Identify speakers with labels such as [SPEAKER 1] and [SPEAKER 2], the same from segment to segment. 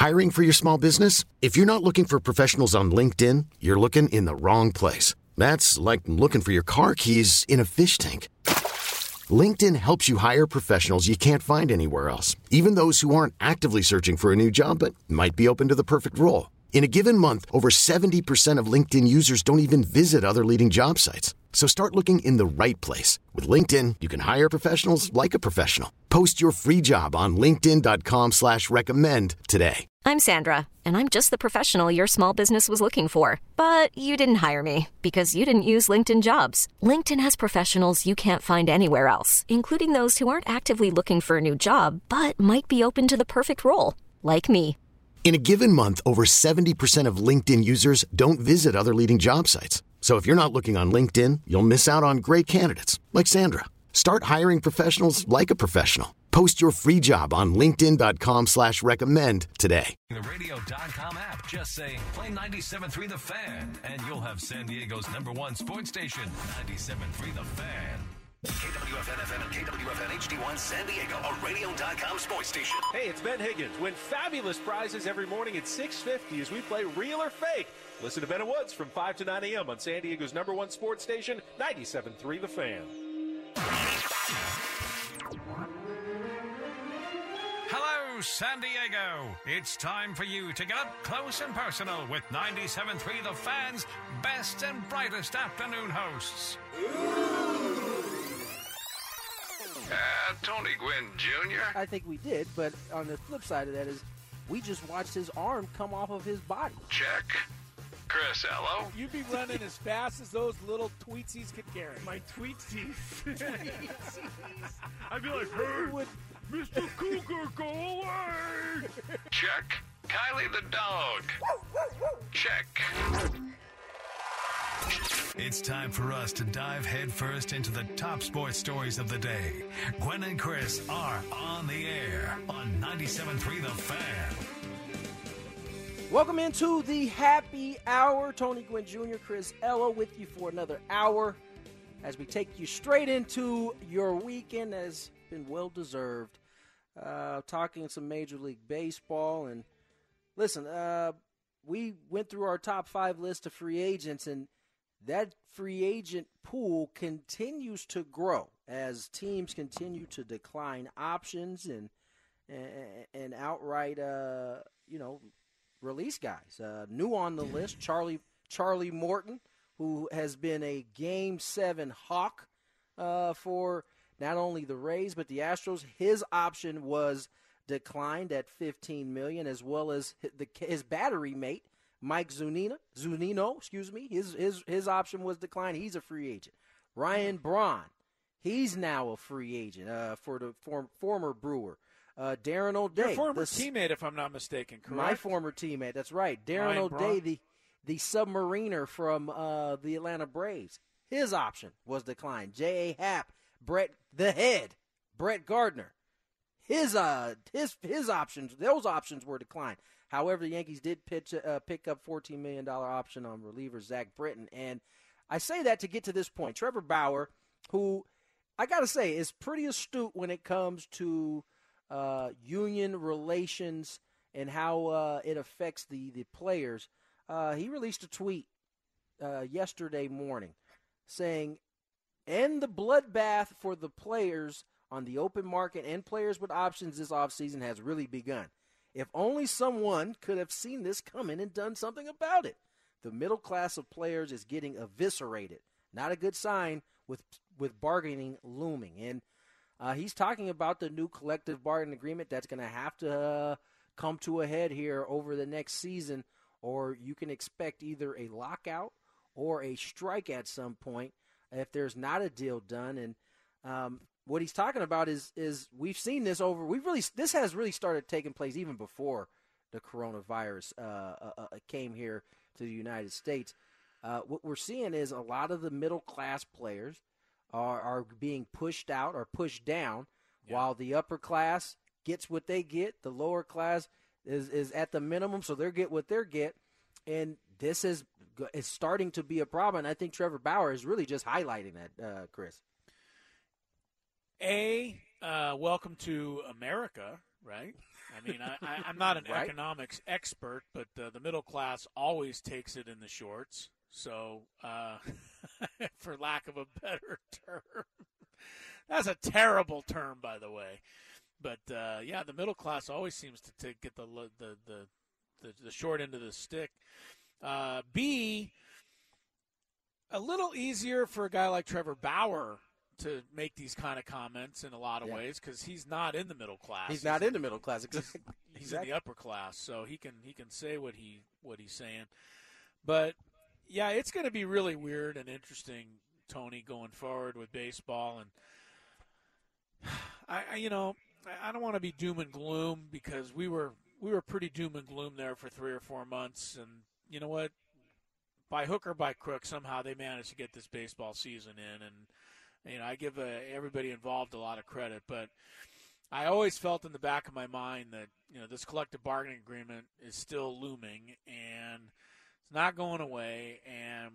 [SPEAKER 1] Hiring for your small business? If you're not looking for professionals on LinkedIn, you're looking in the wrong place. That's like looking for your car keys in a fish tank. LinkedIn helps you hire professionals you can't find anywhere else, even those who aren't actively searching for a new job but might be open to the perfect role. In a given month, over 70% of LinkedIn users don't even visit other leading job sites. So start looking in the right place. With LinkedIn, you can hire professionals like a professional. Post your free job on linkedin.com/recommend today.
[SPEAKER 2] I'm Sandra, and I'm just the professional your small business was looking for. But you didn't hire me because you didn't use LinkedIn Jobs. LinkedIn has professionals you can't find anywhere else, including those who aren't actively looking for a new job, but might be open to the perfect role, like me.
[SPEAKER 1] In a given month, over 70% of LinkedIn users don't visit other leading job sites. So if you're not looking on LinkedIn, you'll miss out on great candidates like Sandra. Start hiring professionals like a professional. Post your free job on linkedin.com/recommend today.
[SPEAKER 3] The radio.com app. Just say play 97.3 The Fan, and you'll have San Diego's #1 sports station, 97.3 The Fan.
[SPEAKER 4] KWFN-FM and KWFN HD1 San Diego, a radio.com sports station.
[SPEAKER 5] Hey, it's Ben Higgins. Win fabulous prizes every morning at 6:50 as we play Real or Fake. Listen to Ben and Woods from 5 to 9 a.m. on San Diego's #1 sports station, 97.3 The Fan.
[SPEAKER 3] Hello, San Diego. It's time for you to get up close and personal with 97.3 The Fan's best and brightest afternoon hosts.
[SPEAKER 6] Tony Gwynn Jr.?
[SPEAKER 7] I think we did, but on the flip side of that is we just watched his arm come off of his body.
[SPEAKER 6] Check. Chris Ello?
[SPEAKER 8] You'd be running as fast as those little tweetsies could carry.
[SPEAKER 9] My tweetsies. I'd be like, hey, Mr. Cougar, go away.
[SPEAKER 6] Check. Kylie the dog. Check.
[SPEAKER 3] It's time for us to dive headfirst into the top sports stories of the day. Gwen and Chris are on the air on 97.3 The Fan.
[SPEAKER 7] Welcome into the happy hour. Tony Gwynn Jr., Chris Ello with you for another hour as we take you straight into your weekend has been well-deserved. Talking some Major League Baseball. And listen, we went through our top 5 list of free agents, and that free agent pool continues to grow as teams continue to decline options and outright, release guys. New on the list, Charlie Morton, who has been a Game 7 Hawk for not only the Rays but the Astros. His option was declined at $15 million, as well as his battery mate, Mike Zunino, his option was declined. He's a free agent. Ryan Braun, he's now a free agent for the former Brewer. Darren O'Day.
[SPEAKER 8] Your former teammate, if I'm not mistaken, correct?
[SPEAKER 7] My former teammate, that's right. Darren O'Day, the submariner from the Atlanta Braves. His option was declined. J.A. Happ, Brett Gardner. His options, those options were declined. However, the Yankees did pick up $14 million option on reliever Zach Britton. And I say that to get to this point. Trevor Bauer, who I got to say is pretty astute when it comes to union relations and how it affects the players. He released a tweet yesterday morning saying, "End the bloodbath for the players on the open market and players with options this offseason has really begun. If only someone could have seen this coming and done something about it. The middle class of players is getting eviscerated. Not a good sign with bargaining looming." And he's talking about the new collective bargaining agreement that's going to have to come to a head here over the next season, or you can expect either a lockout or a strike at some point if there's not a deal done. And what he's talking about is we've seen this this has really started taking place even before the coronavirus came here to the United States. What we're seeing is a lot of the middle class players are being pushed out or pushed down, while the upper class gets what they get. The lower class is at the minimum, so they get what they get. And this is starting to be a problem. And I think Trevor Bauer is really just highlighting that, Chris.
[SPEAKER 8] Welcome to America, right?
[SPEAKER 10] I mean, I'm not an
[SPEAKER 7] Right?
[SPEAKER 10] economics expert, but the middle class always takes it in the shorts. So, for lack of a better term, that's a terrible term, by the way. But yeah, the middle class always seems to get the short end of the stick. B, a little easier for a guy like Trevor Bauer to make these kind of comments in a lot of ways because he's not in the middle class.
[SPEAKER 7] He's not in the middle class.
[SPEAKER 10] He's in the upper class, so he can say what he's saying. But yeah, it's going to be really weird and interesting, Tony, going forward with baseball. And I don't want to be doom and gloom because we were pretty doom and gloom there for 3 or 4 months, and you know what? By hook or by crook, somehow they managed to get this baseball season in, and I give everybody involved a lot of credit. But I always felt in the back of my mind that this collective bargaining agreement is still looming, and it's not going away. And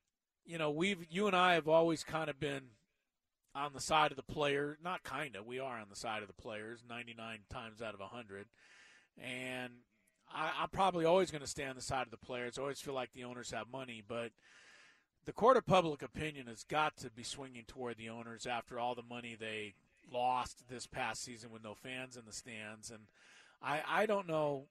[SPEAKER 10] you and I have always kind of been on the side of the player. Not kind of. We are on the side of the players 99 times out of 100. And I'm probably always going to stay on the side of the players. I always feel like the owners have money. But the court of public opinion has got to be swinging toward the owners after all the money they lost this past season with no fans in the stands. And I don't know,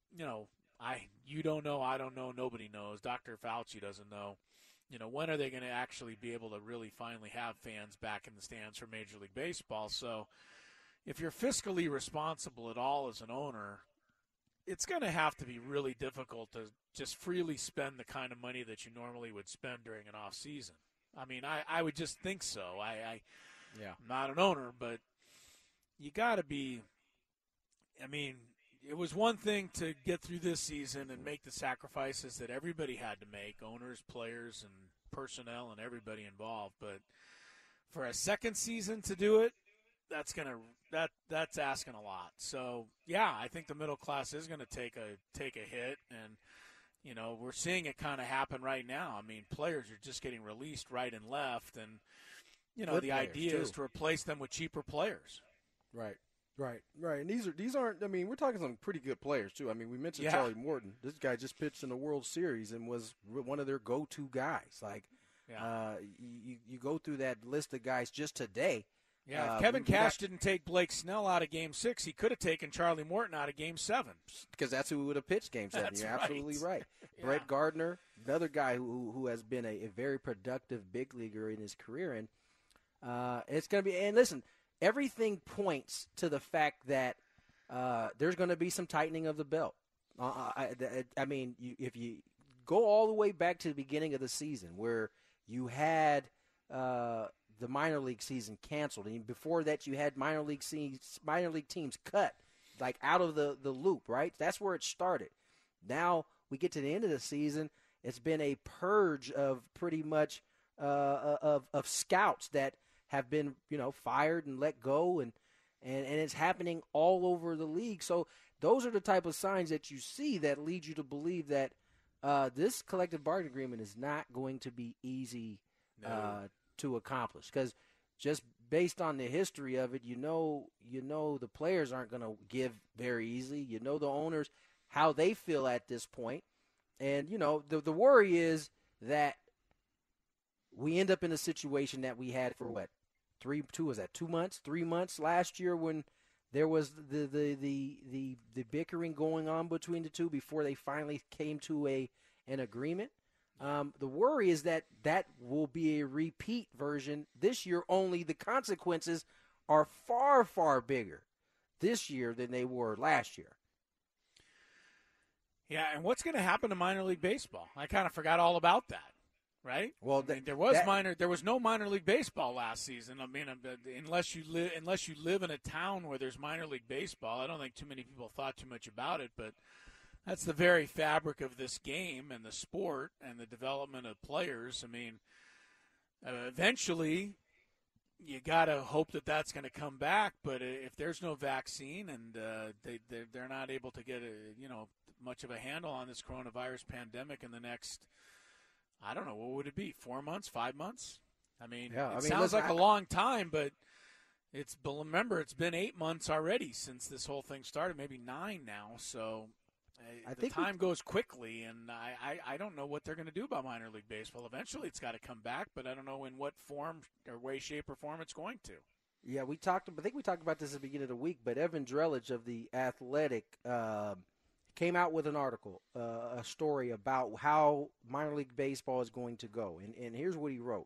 [SPEAKER 10] you don't know, I don't know, nobody knows. Dr. Fauci doesn't know. When are they going to actually be able to really finally have fans back in the stands for Major League Baseball? So if you're fiscally responsible at all as an owner, it's going to have to be really difficult to just freely spend the kind of money that you normally would spend during an off season. I mean, I would just think so. I'm not an owner, but you got to be. I mean, it was one thing to get through this season and make the sacrifices that everybody had to make, owners, players, and personnel, and everybody involved. But for a second season to do it, that's asking a lot. So yeah, I think the middle class is going to take a hit, and we're seeing it kind of happen right now. I mean, players are just getting released right and left, and the idea is to replace them with cheaper players.
[SPEAKER 7] Right. And these aren't. I mean, we're talking some pretty good players too. I mean, we mentioned Charlie Morton. This guy just pitched in the World Series and was one of their go-to guys. Like, you go through that list of guys just today.
[SPEAKER 10] Yeah, if Kevin Cash didn't take Blake Snell out of Game 6, he could have taken Charlie Morton out of Game 7.
[SPEAKER 7] Because that's who would have pitched Game 7. You're absolutely right. Brett Gardner, another guy who has been a very productive big leaguer in his career. And it's going to be – and listen, everything points to the fact that there's going to be some tightening of the belt. I mean, if you go all the way back to the beginning of the season where you had the minor league season canceled, and before that you had minor league teams cut, like out of the loop, right? That's where it started. Now we get to the end of the season. It's been a purge of pretty much of scouts that have been fired and let go, and it's happening all over the league. So those are the type of signs that you see that lead you to believe that this collective bargaining agreement is not going to be easy to accomplish, because just based on the history of it, the players aren't going to give very easily. The owners, how they feel at this point, and the worry is that we end up in a situation that we had for 3 months last year when there was the bickering going on between the two before they finally came to an agreement. The worry is that will be a repeat version this year, only the consequences are far, far bigger this year than they were last year.
[SPEAKER 10] Yeah, and what's going to happen to minor league baseball? I kind of forgot all about that, right?
[SPEAKER 7] Well,
[SPEAKER 10] there was no minor league baseball last season. I mean, unless you live in a town where there's minor league baseball, I don't think too many people thought too much about it, but that's the very fabric of this game and the sport and the development of players. I mean, eventually you got to hope that that's going to come back. But if there's no vaccine and they're not able to get much of a handle on this coronavirus pandemic in the next, I don't know, what would it be, 4 months, 5 months? I mean, sounds like a long time, but Remember, it's been 8 months already since this whole thing started, maybe 9 now. So
[SPEAKER 7] I think
[SPEAKER 10] time goes quickly, and I don't know what they're going to do about minor league baseball. Eventually, it's got to come back, but I don't know in what form or way, shape, or form it's going to.
[SPEAKER 7] Yeah, I think we talked about this at the beginning of the week, but Evan Drellich of The Athletic came out with an article, a story about how minor league baseball is going to go. And here's what he wrote.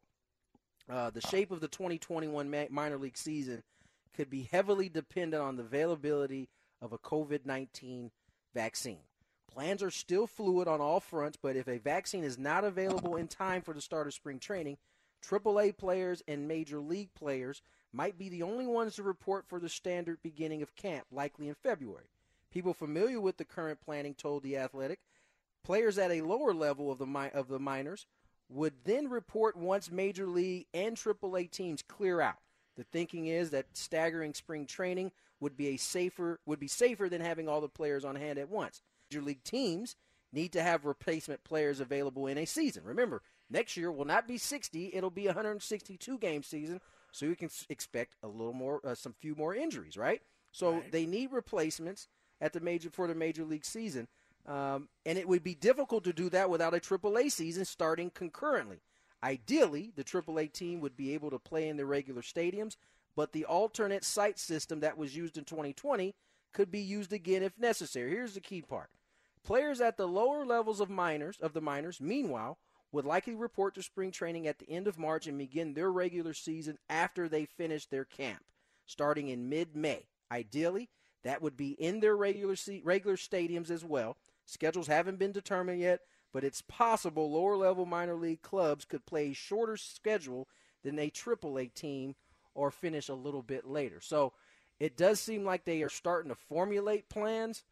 [SPEAKER 7] The shape of the 2021 minor league season could be heavily dependent on the availability of a COVID-19 vaccine. Plans are still fluid on all fronts, but if a vaccine is not available in time for the start of spring training, AAA players and major league players might be the only ones to report for the standard beginning of camp, likely in February. People familiar with the current planning told The Athletic players at a lower level of the minors would then report once major league and AAA teams clear out. The thinking is that staggering spring training would be safer than having all the players on hand at once. Major league teams need to have replacement players available in a season. Remember, next year will not be 60; it'll be a 162 game season, so you can expect a little more, some few more injuries, right? So They need replacements for the major league season. And it would be difficult to do that without a AAA season starting concurrently. Ideally, the AAA team would be able to play in the regular stadiums, but the alternate site system that was used in 2020 could be used again if necessary. Here's the key part. Players at the lower levels of the minors, meanwhile, would likely report to spring training at the end of March and begin their regular season after they finish their camp, starting in mid-May. Ideally, that would be in their regular stadiums as well. Schedules haven't been determined yet, but it's possible lower-level minor league clubs could play a shorter schedule than a AAA team or finish a little bit later. So it does seem like they are starting to formulate plans,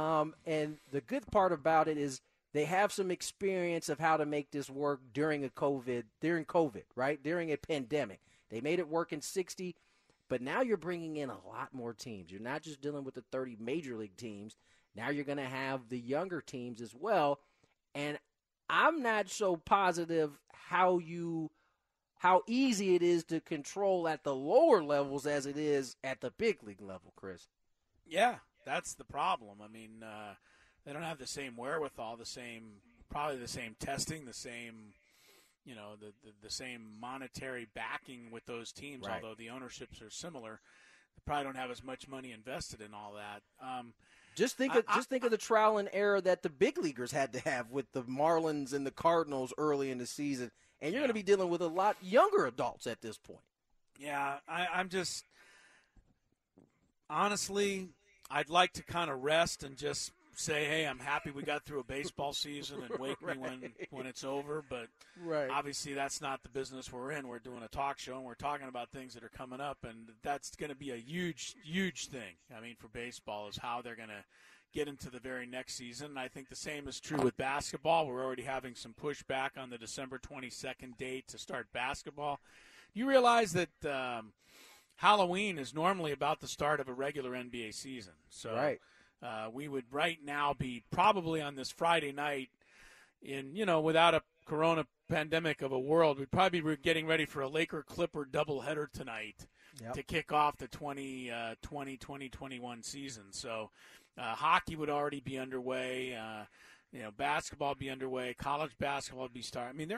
[SPEAKER 7] and the good part about it is they have some experience of how to make this work during COVID, right? During a pandemic. They made it work in 60, but now you're bringing in a lot more teams. You're not just dealing with the 30 major league teams. Now you're going to have the younger teams as well. And I'm not so positive how easy it is to control at the lower levels as it is at the big league level, Chris.
[SPEAKER 10] Yeah, that's the problem. I mean, they don't have the same wherewithal, probably the same testing, the same, the same monetary backing with those teams, right. Although the ownerships are similar. They probably don't have as much money invested in all that.
[SPEAKER 7] Just think of the trial and error that the big leaguers had to have with the Marlins and the Cardinals early in the season, and you're going to be dealing with a lot younger adults at this point.
[SPEAKER 10] Yeah, I'm just honestly, I'd like to kind of rest and just say, hey, I'm happy we got through a baseball season and wake me when it's over. But obviously that's not the business we're in. We're doing a talk show, and we're talking about things that are coming up, and that's going to be a huge, huge thing. I mean, for baseball is how they're going to get into the very next season. And I think the same is true with basketball. We're already having some pushback on the December 22nd date to start basketball. You realize that Halloween is normally about the start of a regular NBA season. So
[SPEAKER 7] right.
[SPEAKER 10] We would right now be probably on this Friday night without a corona pandemic of a world, we'd probably be getting ready for a Laker-Clipper doubleheader tonight to kick off the 2020-2021 season. So hockey would already be underway. Basketball would be underway. College basketball would be starting. I mean,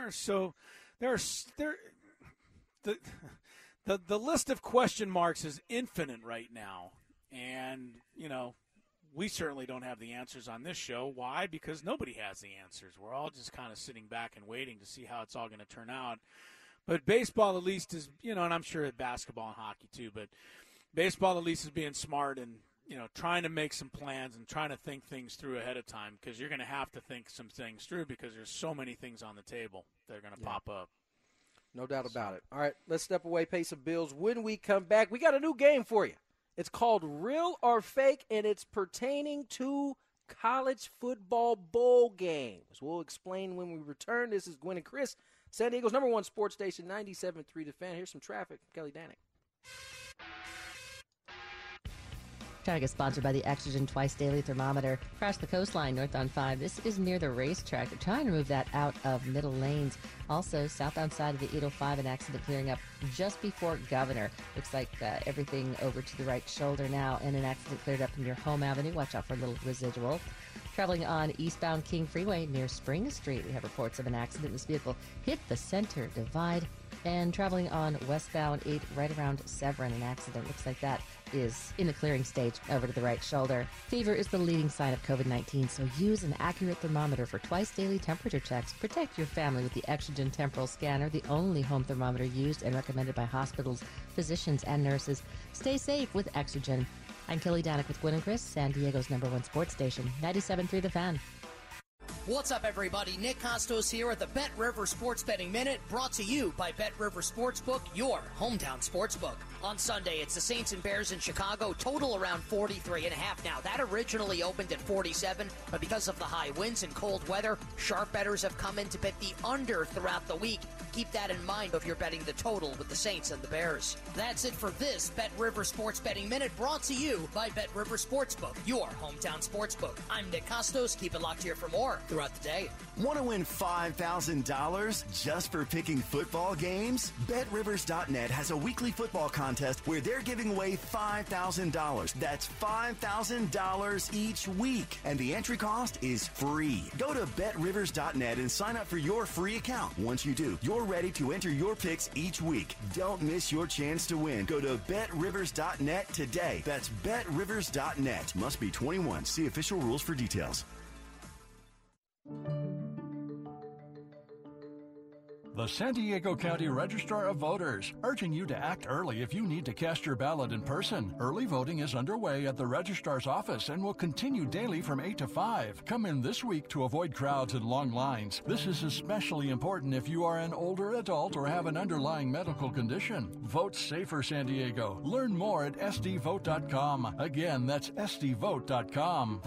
[SPEAKER 10] the list of question marks is infinite right now. And, we certainly don't have the answers on this show. Why? Because nobody has the answers. We're all just kind of sitting back and waiting to see how it's all going to turn out. But baseball at least is, and I'm sure basketball and hockey too, but baseball at least is being smart and, trying to make some plans and trying to think things through ahead of time, because you're going to have to think some things through because there's so many things on the table that are going to pop up.
[SPEAKER 7] No doubt about it. All right, let's step away, pay some bills. When we come back, we got a new game for you. It's called Real or Fake, and it's pertaining to college football bowl games. We'll explain when we return. This is Gwen and Chris, San Diego's #1 sports station, 97.3 The Fan. Here's some traffic from Kelly Danick.
[SPEAKER 11] Traffic is sponsored by the Exogen Twice Daily Thermometer. Across the coastline, north on 5. This is near the racetrack. They're trying to move that out of middle lanes. Also, southbound side of the 805, an accident clearing up just before Governor. Looks like everything over to the right shoulder now, and an accident cleared up near Home Avenue. Watch out for a little residual. Traveling on eastbound King Freeway near Spring Street, we have reports of an accident. This vehicle hit the center divide. And traveling on westbound 8 right around Severn, an accident. Looks like that is in the clearing stage over to the right shoulder. Fever is the leading sign of COVID-19, so use an accurate thermometer for twice daily temperature checks. Protect your family with the Exogen Temporal Scanner, the only home thermometer used and recommended by hospitals, physicians, and nurses. Stay safe with Exogen. I'm Kelly Danek with Gwynn and Chris, San Diego's #1 sports station, 97.3 The Fan.
[SPEAKER 12] What's up, everybody? Nick Costos here at the Bet River Sports Betting Minute, brought to you by Bet River Sportsbook, your hometown sportsbook. On Sunday, it's the Saints and Bears in Chicago, total around 43.5. Now, that originally opened at 47, but because of the high winds and cold weather, sharp bettors have come in to bet the under throughout the week. Keep that in mind if you're betting the total with the Saints and the Bears. That's it for this Bet River Sports Betting Minute, brought to you by Bet River Sportsbook, your hometown sportsbook. I'm Nick Costos. Keep it locked here for more throughout the day.
[SPEAKER 13] Want to win $5,000 just for picking football games? BetRivers.net has a weekly football contest where they're giving away $5,000. That's $5,000 each week. And the entry cost is free. Go to BetRivers.net and sign up for your free account. Once you do, you're ready to enter your picks each week. Don't miss your chance to win. Go to BetRivers.net today. That's BetRivers.net. Must be 21. See official rules for details.
[SPEAKER 14] The San Diego County Registrar of Voters, urging you to act early if you need to cast your ballot in person. Early voting is underway at the Registrar's office and will continue daily from 8 to 5. Come in this week to avoid crowds and long lines. This is especially important if you are an older adult or have an underlying medical condition. Vote safer, San Diego. Learn more at sdvote.com. Again, that's sdvote.com.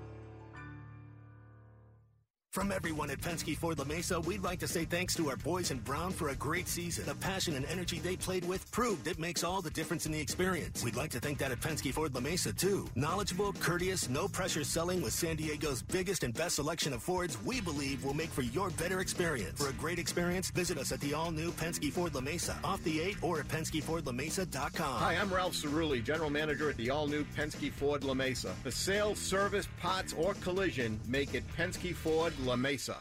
[SPEAKER 15] From everyone at Penske Ford La Mesa, we'd like to say thanks to our boys in brown for a great season. The passion and energy they played with proved it makes all the difference in the experience. We'd like to think that at Penske Ford La Mesa, too. Knowledgeable, courteous, no-pressure selling with San Diego's biggest and best selection of Fords, we believe will make for your better experience. For a great experience, visit us at the all-new Penske Ford La Mesa, off the 8 or at PenskeFordLaMesa.com.
[SPEAKER 16] Hi, I'm Ralph Cerulli, General Manager at the all-new Penske Ford La Mesa. For sales, service, parts, or collision, make it Penske Ford La Mesa.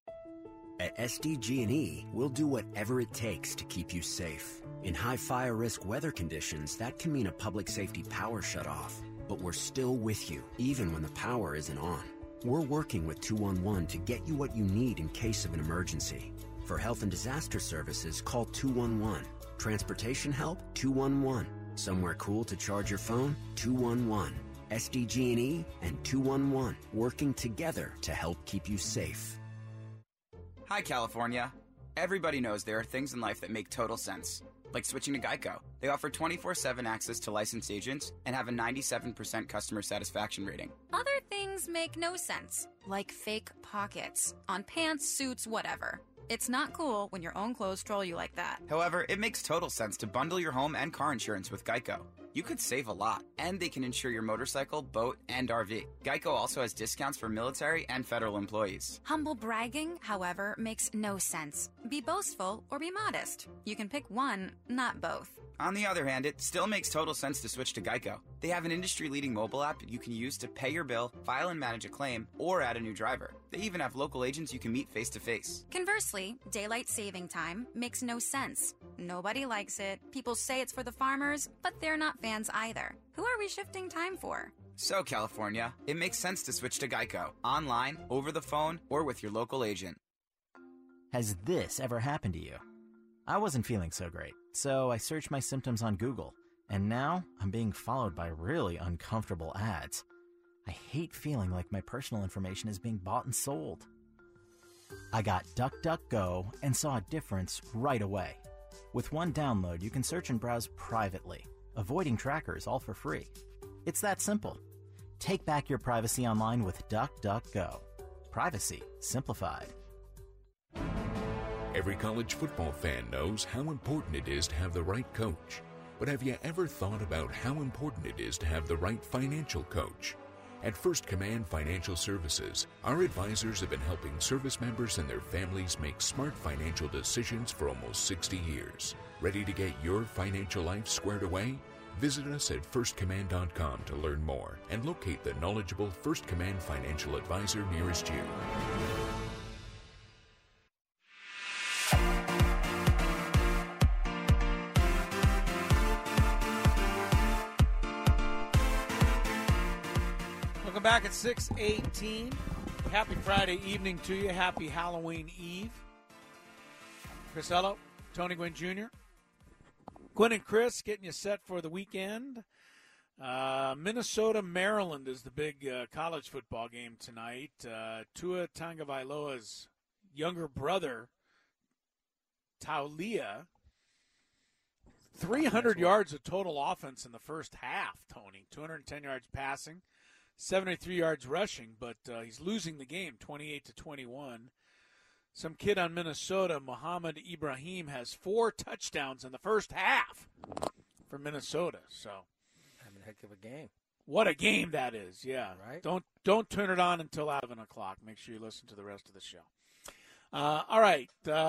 [SPEAKER 17] At SDG&E, we'll do whatever it takes to keep you safe. In high fire risk weather conditions, that can mean a public safety power shutoff. But we're still with you, even when the power isn't on. We're working with 211 to get you what you need in case of an emergency. For health and disaster services, call 211. Transportation help? 211. Somewhere cool to charge your phone? 211. SDG&E and 211, working together to help keep you safe.
[SPEAKER 18] Hi, California. Everybody knows there are things in life that make total sense, like switching to Geico. They offer 24/7 access to licensed agents and have a 97% customer satisfaction rating.
[SPEAKER 19] Other things make no sense, like fake pockets on pants, suits, whatever. It's not cool when your own clothes troll you like that.
[SPEAKER 18] However, it makes total sense to bundle your home and car insurance with Geico. You could save a lot, and they can insure your motorcycle, boat, and RV. Geico also has discounts for military and federal employees.
[SPEAKER 19] Humble bragging, however, makes no sense. Be boastful or be modest. You can pick one, not both.
[SPEAKER 18] On the other hand, it still makes total sense to switch to Geico. They have an industry-leading mobile app you can use to pay your bill, file and manage a claim, or add a new driver. They even have local agents you can meet face-to-face.
[SPEAKER 19] Conversely, daylight saving time makes no sense. Nobody likes it. People say it's for the farmers, but they're not fans either. Who are we shifting time for?
[SPEAKER 18] So, California, it makes sense to switch to Geico. Online, over the phone, or with your local agent.
[SPEAKER 20] Has this ever happened to you? I wasn't feeling so great, so I searched my symptoms on Google, and now I'm being followed by really uncomfortable ads. I hate feeling like my personal information is being bought and sold. I got DuckDuckGo and saw a difference right away. With one download, you can search and browse privately, avoiding trackers all for free. It's that simple. Take back your privacy online with DuckDuckGo. Privacy simplified.
[SPEAKER 21] Every college football fan knows how important it is to have the right coach. But have you ever thought about how important it is to have the right financial coach? At First Command Financial Services, our advisors have been helping service members and their families make smart financial decisions for almost 60 years. Ready to get your financial life squared away? Visit us at firstcommand.com to learn more and locate the knowledgeable First Command financial advisor nearest you.
[SPEAKER 10] Welcome back at 6:18. Happy Friday evening to you. Happy Halloween Eve. Chris Ello, Tony Gwynn Jr. Gwynn and Chris getting you set for the weekend. Minnesota, Maryland is the big college football game tonight. Tua Tagovailoa's younger brother, Taulia, 300 yards of total offense in the first half, Tony. 210 yards passing, 73 yards rushing, but he's losing the game 28-21. Some kid on Minnesota, Muhammad Ibrahim, has 4 touchdowns in the first half for Minnesota. So,
[SPEAKER 7] having a heck of a game.
[SPEAKER 10] What a game that is! Yeah,
[SPEAKER 7] right.
[SPEAKER 10] Don't turn it on until 11 o'clock. Make sure you listen to the rest of the show. All right,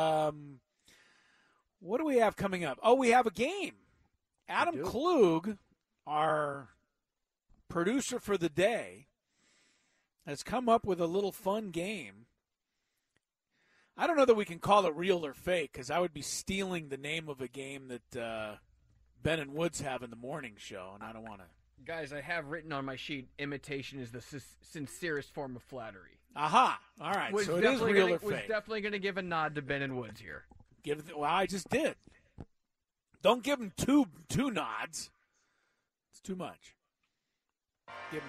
[SPEAKER 10] what do we have coming up? Oh, we have a game. Adam Klug, our producer for the day, has come up with a little fun game. I don't know that we can call it real or fake, because I would be stealing the name of a game that Ben and Woods have in the morning show, and I don't want to.
[SPEAKER 22] Guys, I have written on my sheet, imitation is the sincerest form of flattery.
[SPEAKER 10] Aha! All right, so it is real or fake.
[SPEAKER 22] Was definitely going to give a nod to Ben and Woods here.
[SPEAKER 10] Well, I just did. Don't give him two nods. It's too much. Give him.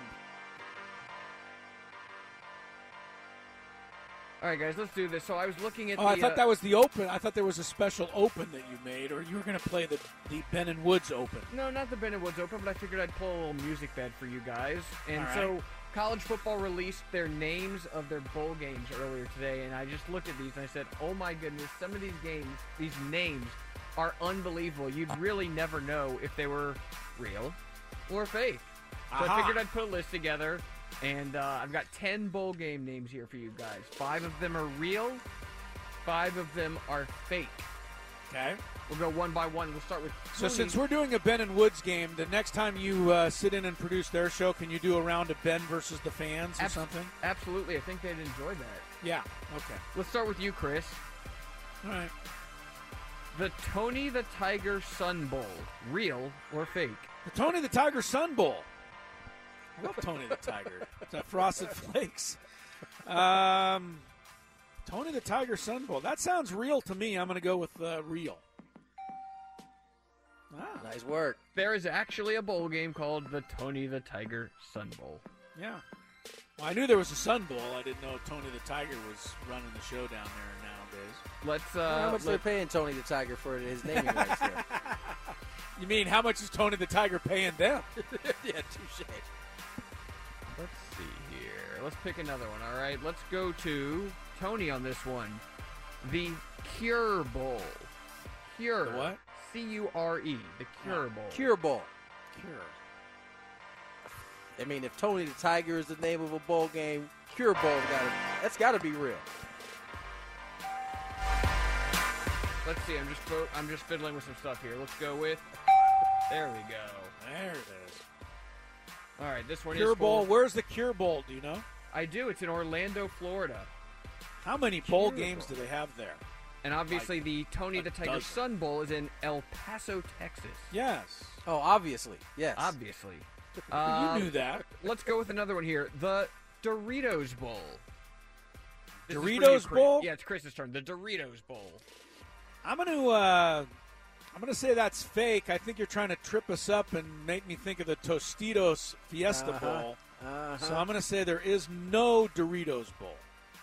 [SPEAKER 22] All right, guys, let's do this. So I was looking at
[SPEAKER 10] I thought that was the open. I thought there was a special open that you made, or you were going to play the Ben and Woods open.
[SPEAKER 22] No, not the Ben and Woods open, but I figured I'd pull a little music bed for you guys. And
[SPEAKER 10] All
[SPEAKER 22] so
[SPEAKER 10] right.
[SPEAKER 22] college football released their names of their bowl games earlier today, and I just looked at these and I said, oh my goodness, some of these games, these names are unbelievable. You'd really never know if they were real or fake. So I figured I'd put a list together. And I've got 10 bowl game names here for you guys. 5 of them are real. 5 of them are fake.
[SPEAKER 10] Okay.
[SPEAKER 22] We'll go one by one. We'll start with
[SPEAKER 10] So
[SPEAKER 22] Tony.
[SPEAKER 10] since we're doing a Ben and Woods game, the next time you sit in and produce their show, can you do a round of Ben versus the fans or something?
[SPEAKER 22] Absolutely. I think they'd enjoy that.
[SPEAKER 10] Yeah. Okay.
[SPEAKER 22] Let's start with you, Chris.
[SPEAKER 10] All right.
[SPEAKER 22] The Tony the Tiger Sun Bowl. Real or fake?
[SPEAKER 10] The Tony the Tiger Sun Bowl. I love Tony the Tiger. It's that Frosted Flakes. Tony the Tiger Sun Bowl. That sounds real to me. I'm going to go with real.
[SPEAKER 7] Nice work.
[SPEAKER 22] There is actually a bowl game called the Tony the Tiger Sun Bowl.
[SPEAKER 10] Yeah. Well, I knew there was a Sun Bowl. I didn't know Tony the Tiger was running the show down there nowadays.
[SPEAKER 7] How much they're paying Tony the Tiger for his naming rights there?
[SPEAKER 10] You mean how much is Tony the Tiger paying them?
[SPEAKER 7] Yeah, touche.
[SPEAKER 22] Let's see here. Let's pick another one, all right? Let's go to Tony on this one. The Cure Bowl. Cure.
[SPEAKER 10] The what?
[SPEAKER 22] C-U-R-E. The Cure Bowl.
[SPEAKER 7] Cure Bowl.
[SPEAKER 10] Cure.
[SPEAKER 7] I mean, if Tony the Tiger is the name of a bowl game, Cure Bowl that's got to be real.
[SPEAKER 22] Let's see. I'm just fiddling with some stuff here. Let's go with. There we go.
[SPEAKER 10] There it is.
[SPEAKER 22] All right, this one
[SPEAKER 10] Cure
[SPEAKER 22] is
[SPEAKER 10] Bowl. Where's the Cure Bowl? Do you know?
[SPEAKER 22] I do. It's in Orlando, Florida.
[SPEAKER 10] How many bowl games do they have there?
[SPEAKER 22] And obviously, the Tony the Tiger
[SPEAKER 10] dozen.
[SPEAKER 22] Sun Bowl is in El Paso, Texas.
[SPEAKER 10] Yes.
[SPEAKER 7] Oh, obviously. Yes.
[SPEAKER 22] Obviously.
[SPEAKER 10] You knew that.
[SPEAKER 22] Let's go with another one here. The Doritos Bowl. This is for you,
[SPEAKER 10] Doritos
[SPEAKER 22] Chris.
[SPEAKER 10] Bowl?
[SPEAKER 22] Yeah, it's Chris's turn. The Doritos Bowl.
[SPEAKER 10] I'm gonna say that's fake. I think you're trying to trip us up and make me think of the Tostitos Fiesta Bowl. So I'm gonna say there is no Doritos Bowl.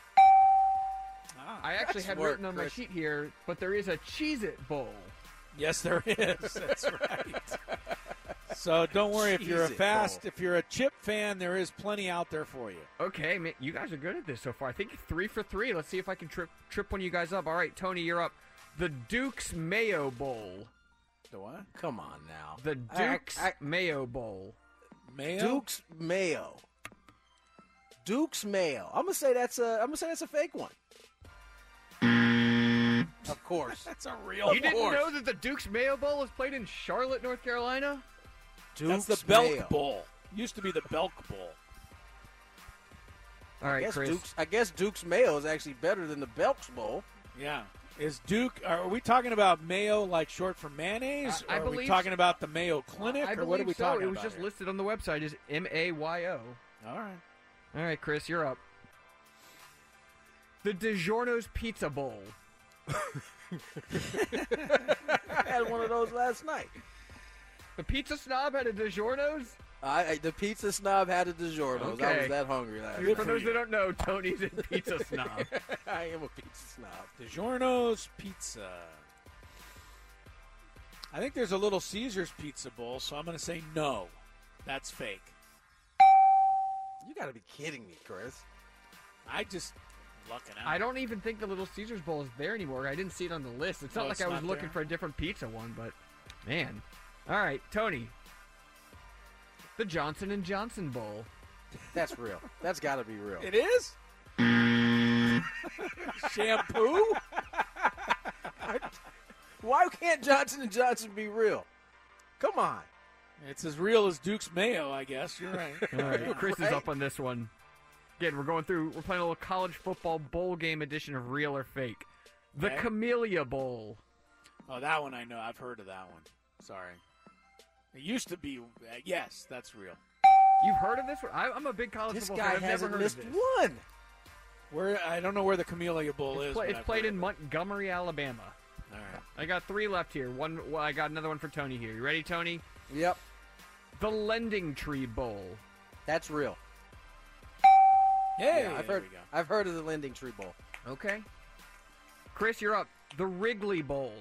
[SPEAKER 22] I actually had written on my sheet here, but there is a Cheez-It Bowl.
[SPEAKER 10] Yes, there is. That's right. So don't worry if you're a chip fan, there is plenty out there for you.
[SPEAKER 22] Okay, man, you guys are good at this so far. I think 3 for 3. Let's see if I can trip one of you guys up. All right, Tony, you're up. The Duke's Mayo Bowl.
[SPEAKER 10] The what?
[SPEAKER 7] Come on now.
[SPEAKER 22] The Duke's Mayo Bowl.
[SPEAKER 10] Mayo?
[SPEAKER 7] Duke's Mayo. Duke's Mayo. I'm gonna say that's a fake one. Of course.
[SPEAKER 10] That's a real
[SPEAKER 22] You didn't know that the Duke's Mayo Bowl was played in Charlotte, North Carolina?
[SPEAKER 10] That's
[SPEAKER 7] Duke's
[SPEAKER 10] the Belk
[SPEAKER 7] Mayo.
[SPEAKER 10] Bowl. Used to be the Belk Bowl.
[SPEAKER 22] All right, Chris.
[SPEAKER 7] I guess Duke's Mayo is actually better than the Belk's Bowl.
[SPEAKER 10] Yeah. Is Duke, are we talking about Mayo like short for mayonnaise?
[SPEAKER 22] I
[SPEAKER 10] or are we
[SPEAKER 22] believe
[SPEAKER 10] talking about the Mayo Clinic?
[SPEAKER 22] I
[SPEAKER 10] or what are we
[SPEAKER 22] believe so.
[SPEAKER 10] talking
[SPEAKER 22] It was
[SPEAKER 10] about
[SPEAKER 22] just
[SPEAKER 10] here?
[SPEAKER 22] listed on the website as MAYO.
[SPEAKER 10] All right.
[SPEAKER 22] All right, Chris, you're up. The DiGiorno's Pizza Bowl.
[SPEAKER 7] I had one of those last night.
[SPEAKER 22] The Pizza Snob had a DiGiorno's?
[SPEAKER 7] The Pizza Snob had a DiGiorno's. I
[SPEAKER 22] Okay.
[SPEAKER 7] was that hungry last
[SPEAKER 22] For
[SPEAKER 7] night.
[SPEAKER 22] those that don't know, Tony's a Pizza Snob.
[SPEAKER 7] I am a Pizza Snob.
[SPEAKER 10] DiGiorno's Pizza. I think there's a Little Caesars Pizza Bowl, so I'm going to say no. That's fake.
[SPEAKER 7] You got to be kidding me, Chris.
[SPEAKER 10] I just lucking out.
[SPEAKER 22] I don't even think the Little Caesars Bowl is there anymore. I didn't see it on the list. It's not
[SPEAKER 10] Oh,
[SPEAKER 22] like
[SPEAKER 10] it's
[SPEAKER 22] I was
[SPEAKER 10] not
[SPEAKER 22] looking
[SPEAKER 10] there?
[SPEAKER 22] for a different pizza one, but man. All right, Tony. The Johnson & Johnson Bowl.
[SPEAKER 7] That's real. That's got to be real.
[SPEAKER 10] It is? Shampoo?
[SPEAKER 7] Why can't Johnson & Johnson be real? Come on.
[SPEAKER 10] It's as real as Duke's Mayo, I guess. You're right.
[SPEAKER 22] All right, Chris is up on this one. Again, we're playing a little college football bowl game edition of Real or Fake. The
[SPEAKER 10] Okay.
[SPEAKER 22] Camellia Bowl.
[SPEAKER 10] Oh, that one I know. I've heard of that one. Sorry. It used to be. Yes, that's real.
[SPEAKER 22] You've heard of this one? I'm a big college
[SPEAKER 7] This
[SPEAKER 22] football
[SPEAKER 7] guy
[SPEAKER 22] fan. I've never
[SPEAKER 7] hasn't
[SPEAKER 22] heard
[SPEAKER 7] missed
[SPEAKER 22] of this.
[SPEAKER 7] one.
[SPEAKER 10] Where I don't know where the Camellia Bowl is. but
[SPEAKER 22] It's
[SPEAKER 10] I've
[SPEAKER 22] played
[SPEAKER 10] heard
[SPEAKER 22] in
[SPEAKER 10] of it.
[SPEAKER 22] Montgomery, Alabama.
[SPEAKER 10] All right.
[SPEAKER 22] I got 3 left here. I got another one for Tony here. You ready, Tony?
[SPEAKER 7] Yep.
[SPEAKER 22] The Lending Tree Bowl.
[SPEAKER 7] That's real.
[SPEAKER 10] Hey,
[SPEAKER 7] Yeah,
[SPEAKER 10] there we go.
[SPEAKER 7] I've heard of the Lending Tree Bowl.
[SPEAKER 22] Okay. Chris, you're up. The Wrigley Bowl.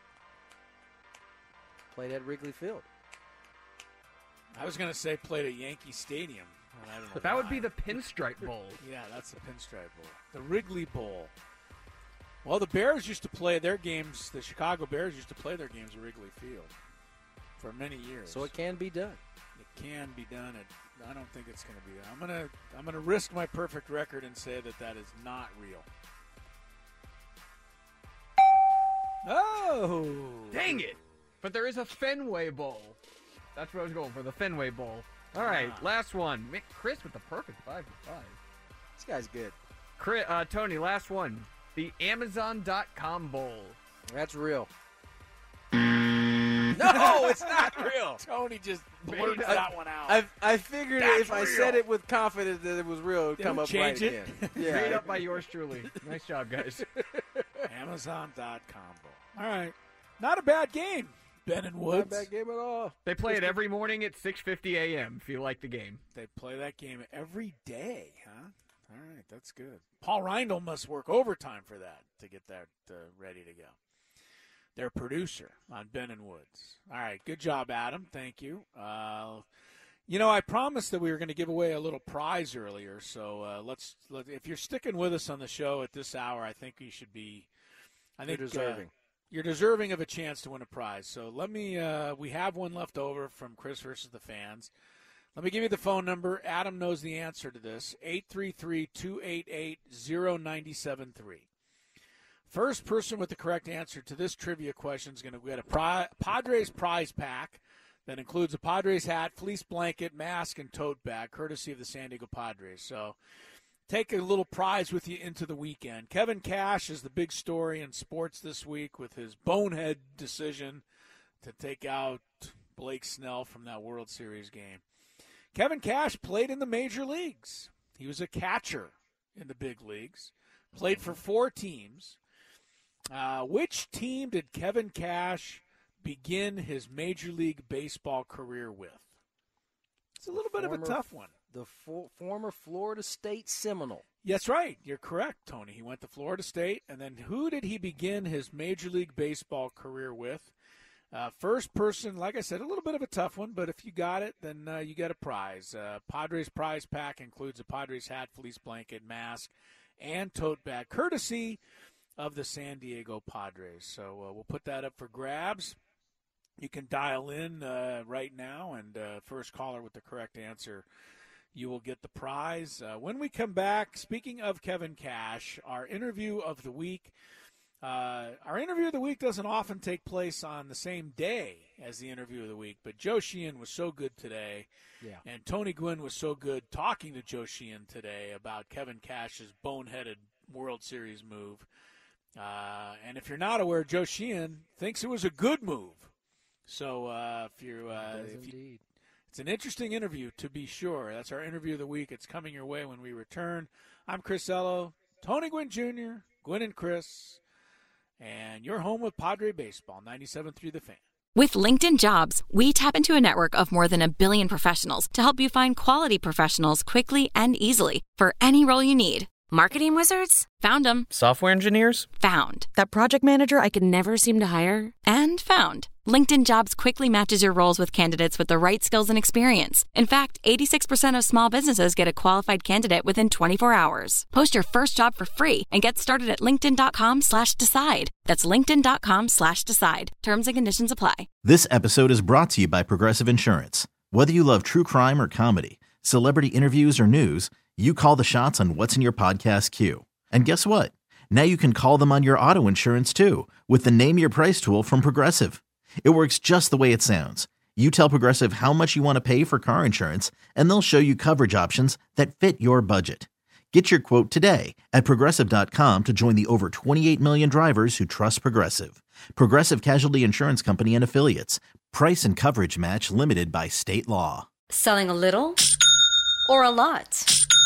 [SPEAKER 7] Played at Wrigley Field.
[SPEAKER 10] I was going to say played at Yankee Stadium. and I don't know
[SPEAKER 22] That would
[SPEAKER 10] why.
[SPEAKER 22] be the Pinstripe Bowl.
[SPEAKER 10] Yeah, that's the Pinstripe Bowl. The Wrigley Bowl. Well, the Bears used to play their games. The Chicago Bears used to play their games at Wrigley Field for many years.
[SPEAKER 7] So it can be done.
[SPEAKER 10] It can be done. I don't think it's going to be done. I'm gonna risk my perfect record and say that is not real. Oh,
[SPEAKER 22] Dang it! But there is a Fenway Bowl. That's what I was going for, the Fenway Bowl. All right, last one. Chris with the perfect 5 for 5.
[SPEAKER 7] This guy's good.
[SPEAKER 22] Tony, last one. The Amazon.com Bowl.
[SPEAKER 7] That's real. No, it's not real.
[SPEAKER 10] Tony just blurted that one out.
[SPEAKER 7] I figured
[SPEAKER 10] That's
[SPEAKER 7] if I
[SPEAKER 10] real.
[SPEAKER 7] said it with confidence that it was real, it would
[SPEAKER 10] They
[SPEAKER 7] come
[SPEAKER 10] would
[SPEAKER 7] up
[SPEAKER 10] change
[SPEAKER 7] right
[SPEAKER 10] it.
[SPEAKER 7] again.
[SPEAKER 22] Made
[SPEAKER 7] Yeah.
[SPEAKER 22] up by yours truly. Nice job, guys.
[SPEAKER 10] Amazon.com Bowl. All right. Not a bad game, Ben and
[SPEAKER 7] Not a
[SPEAKER 10] Woods.
[SPEAKER 7] bad game at all.
[SPEAKER 22] They play it every morning at 6:50 a.m. if you like the game.
[SPEAKER 10] They play that game every day, huh? All right, that's good. Paul Reindl must work overtime for that to get that ready to go. Their producer on Ben and Woods. All right, good job, Adam. Thank you. I promised that we were going to give away a little prize earlier, so let's. If you're sticking with us on the show at this hour, I think you should be. I think
[SPEAKER 7] You're deserving.
[SPEAKER 10] You're deserving of a chance to win a prize. So let me. We have one left over from Chris versus the Fans. Let me give you the phone number. Adam knows the answer to this. 833-288-0973. First person with the correct answer to this trivia question is going to get a Padres prize pack that includes a Padres hat, fleece blanket, mask, and tote bag, courtesy of the San Diego Padres. So take a little prize with you into the weekend. Kevin Cash is the big story in sports this week with his bonehead decision to take out Blake Snell from that World Series game. Kevin Cash played in the major leagues. He was a catcher in the big leagues, played for 4 teams. Which team did Kevin Cash begin his Major League Baseball career with? It's a little bit of a tough one.
[SPEAKER 7] The former Florida State Seminole.
[SPEAKER 10] That's right. You're correct, Tony. He went to Florida State. And then who did he begin his Major League Baseball career with? First person, like I said, a little bit of a tough one, but if you got it, then you get a prize. Padres prize pack includes a Padres hat, fleece blanket, mask, and tote bag, courtesy of the San Diego Padres. So we'll put that up for grabs. You can dial in right now, and first caller with the correct answer, you will get the prize. When we come back, speaking of Kevin Cash, our interview of the week. Our interview of the week doesn't often take place on the same day as the interview of the week, but Joe Sheehan was so good today, and Tony Gwynn was so good talking to Joe Sheehan today about Kevin Cash's boneheaded World Series move. And if you're not aware, Joe Sheehan thinks it was a good move. So it's an interesting interview, to be sure. That's our interview of the week. It's coming your way when we return. I'm Chris Ello, Tony Gwynn Jr., Gwynn and Chris, and you're home with Padre Baseball, 97.3 The Fan.
[SPEAKER 1] With LinkedIn Jobs, we tap into a network of more than 1 billion professionals to help you find quality professionals quickly and easily for any role you need. Marketing wizards? Found them.
[SPEAKER 2] Software engineers?
[SPEAKER 1] Found. That project manager I could never seem to hire? And found. LinkedIn Jobs quickly matches your roles with candidates with the right skills and experience. In fact, 86% of small businesses get a qualified candidate within 24 hours. Post your first job for free and get started at linkedin.com/decide. That's linkedin.com/decide. Terms and conditions apply.
[SPEAKER 23] This episode is brought to you by Progressive Insurance. Whether you love true crime or comedy, celebrity interviews or news, you call the shots on what's in your podcast queue. And guess what? Now you can call them on your auto insurance too with the Name Your Price tool from Progressive. It works just the way it sounds. You tell Progressive how much you want to pay for car insurance, and they'll show you coverage options that fit your budget. Get your quote today at Progressive.com to join the over 28 million drivers who trust Progressive. Progressive Casualty Insurance Company and Affiliates. Price and coverage match limited by state law.
[SPEAKER 1] Selling a little or a lot?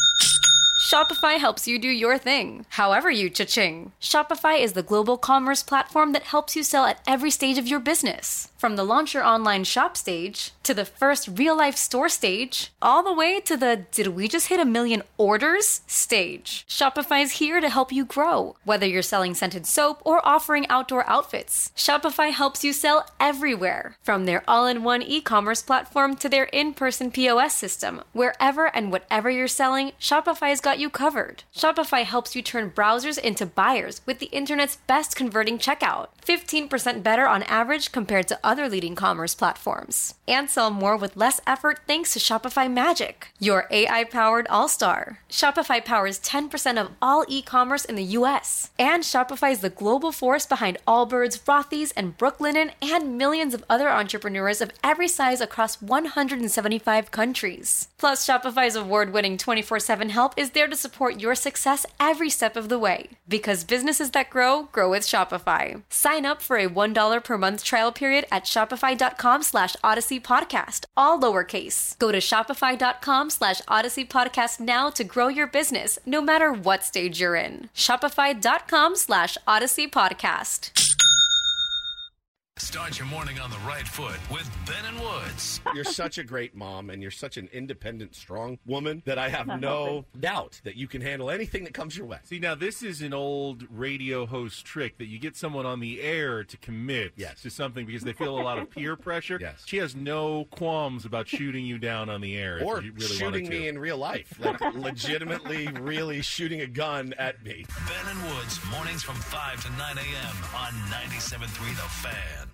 [SPEAKER 1] Shopify helps you do your thing, however you cha-ching. Shopify is the global commerce platform that helps you sell at every stage of your business. From the launch your online shop stage, to the first real-life store stage, all the way to the did we just hit 1 million orders stage. Shopify's here to help you grow. Whether you're selling scented soap or offering outdoor outfits, Shopify helps you sell everywhere. From their all-in-one e-commerce platform to their in-person POS system, wherever and whatever you're selling, Shopify's got you covered. Shopify helps you turn browsers into buyers with the internet's best converting checkout. 15% better on average compared to other leading commerce platforms. And sell more with less effort thanks to Shopify Magic, your AI-powered all-star. Shopify powers 10% of all e-commerce in the U.S. And Shopify is the global force behind Allbirds, Rothy's, and Brooklinen, and millions of other entrepreneurs of every size across 175 countries. Plus, Shopify's award-winning 24/7 help is there to support your success every step of the way. Because businesses that grow, grow with Shopify. Sign up for a $1 per month trial period at shopify.com/Odyssey Podcast, all lowercase. Go to shopify.com/Odyssey Podcast now to grow your business, no matter what stage you're in. Shopify.com/Odyssey Podcast.
[SPEAKER 4] Start your morning on the right foot with Ben and Woods.
[SPEAKER 24] You're such a great mom, and you're such an independent, strong woman that I have no doubt that you can handle anything that comes your way.
[SPEAKER 25] See, now this is an old radio host trick that you get someone on the air to commit to something because they feel a lot of peer pressure.
[SPEAKER 24] Yes.
[SPEAKER 25] She has no qualms about shooting you down on the air.
[SPEAKER 24] Or
[SPEAKER 25] if you really
[SPEAKER 24] shooting
[SPEAKER 25] wanted to.
[SPEAKER 24] me in real life, like legitimately really shooting a gun at me.
[SPEAKER 4] Ben and Woods, mornings from 5 to 9 a.m. on 97.3 The Fan.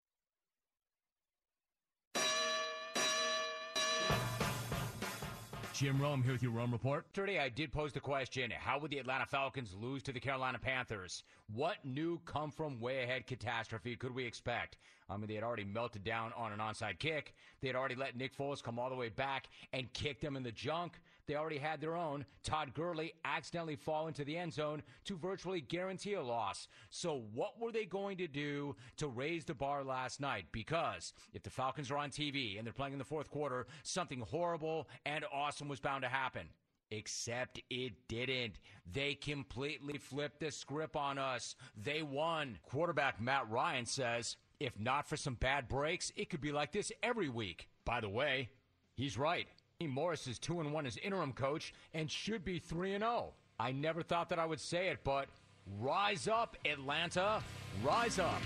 [SPEAKER 26] Jim Rome here with your Rome Report. Today I did pose the question, how would the Atlanta Falcons lose to the Carolina Panthers? What new come-from-way-ahead catastrophe could we expect? I mean, they had already melted down on an onside kick. They had already let Nick Foles come all the way back and kick them in the junk. They already had their own Todd Gurley accidentally fall into the end zone to virtually guarantee a loss. So what were they going to do to raise the bar last night? Because if the Falcons are on TV and they're playing in the fourth quarter, something horrible and awesome was bound to happen. Except it didn't. They completely flipped the script on us. They won. Quarterback Matt Ryan says, if not for some bad breaks, it could be like this every week. By the way, he's right. Morris is 2-1 as interim coach and should be 3-0. I never thought that I would say it, but rise up, Atlanta. Rise up.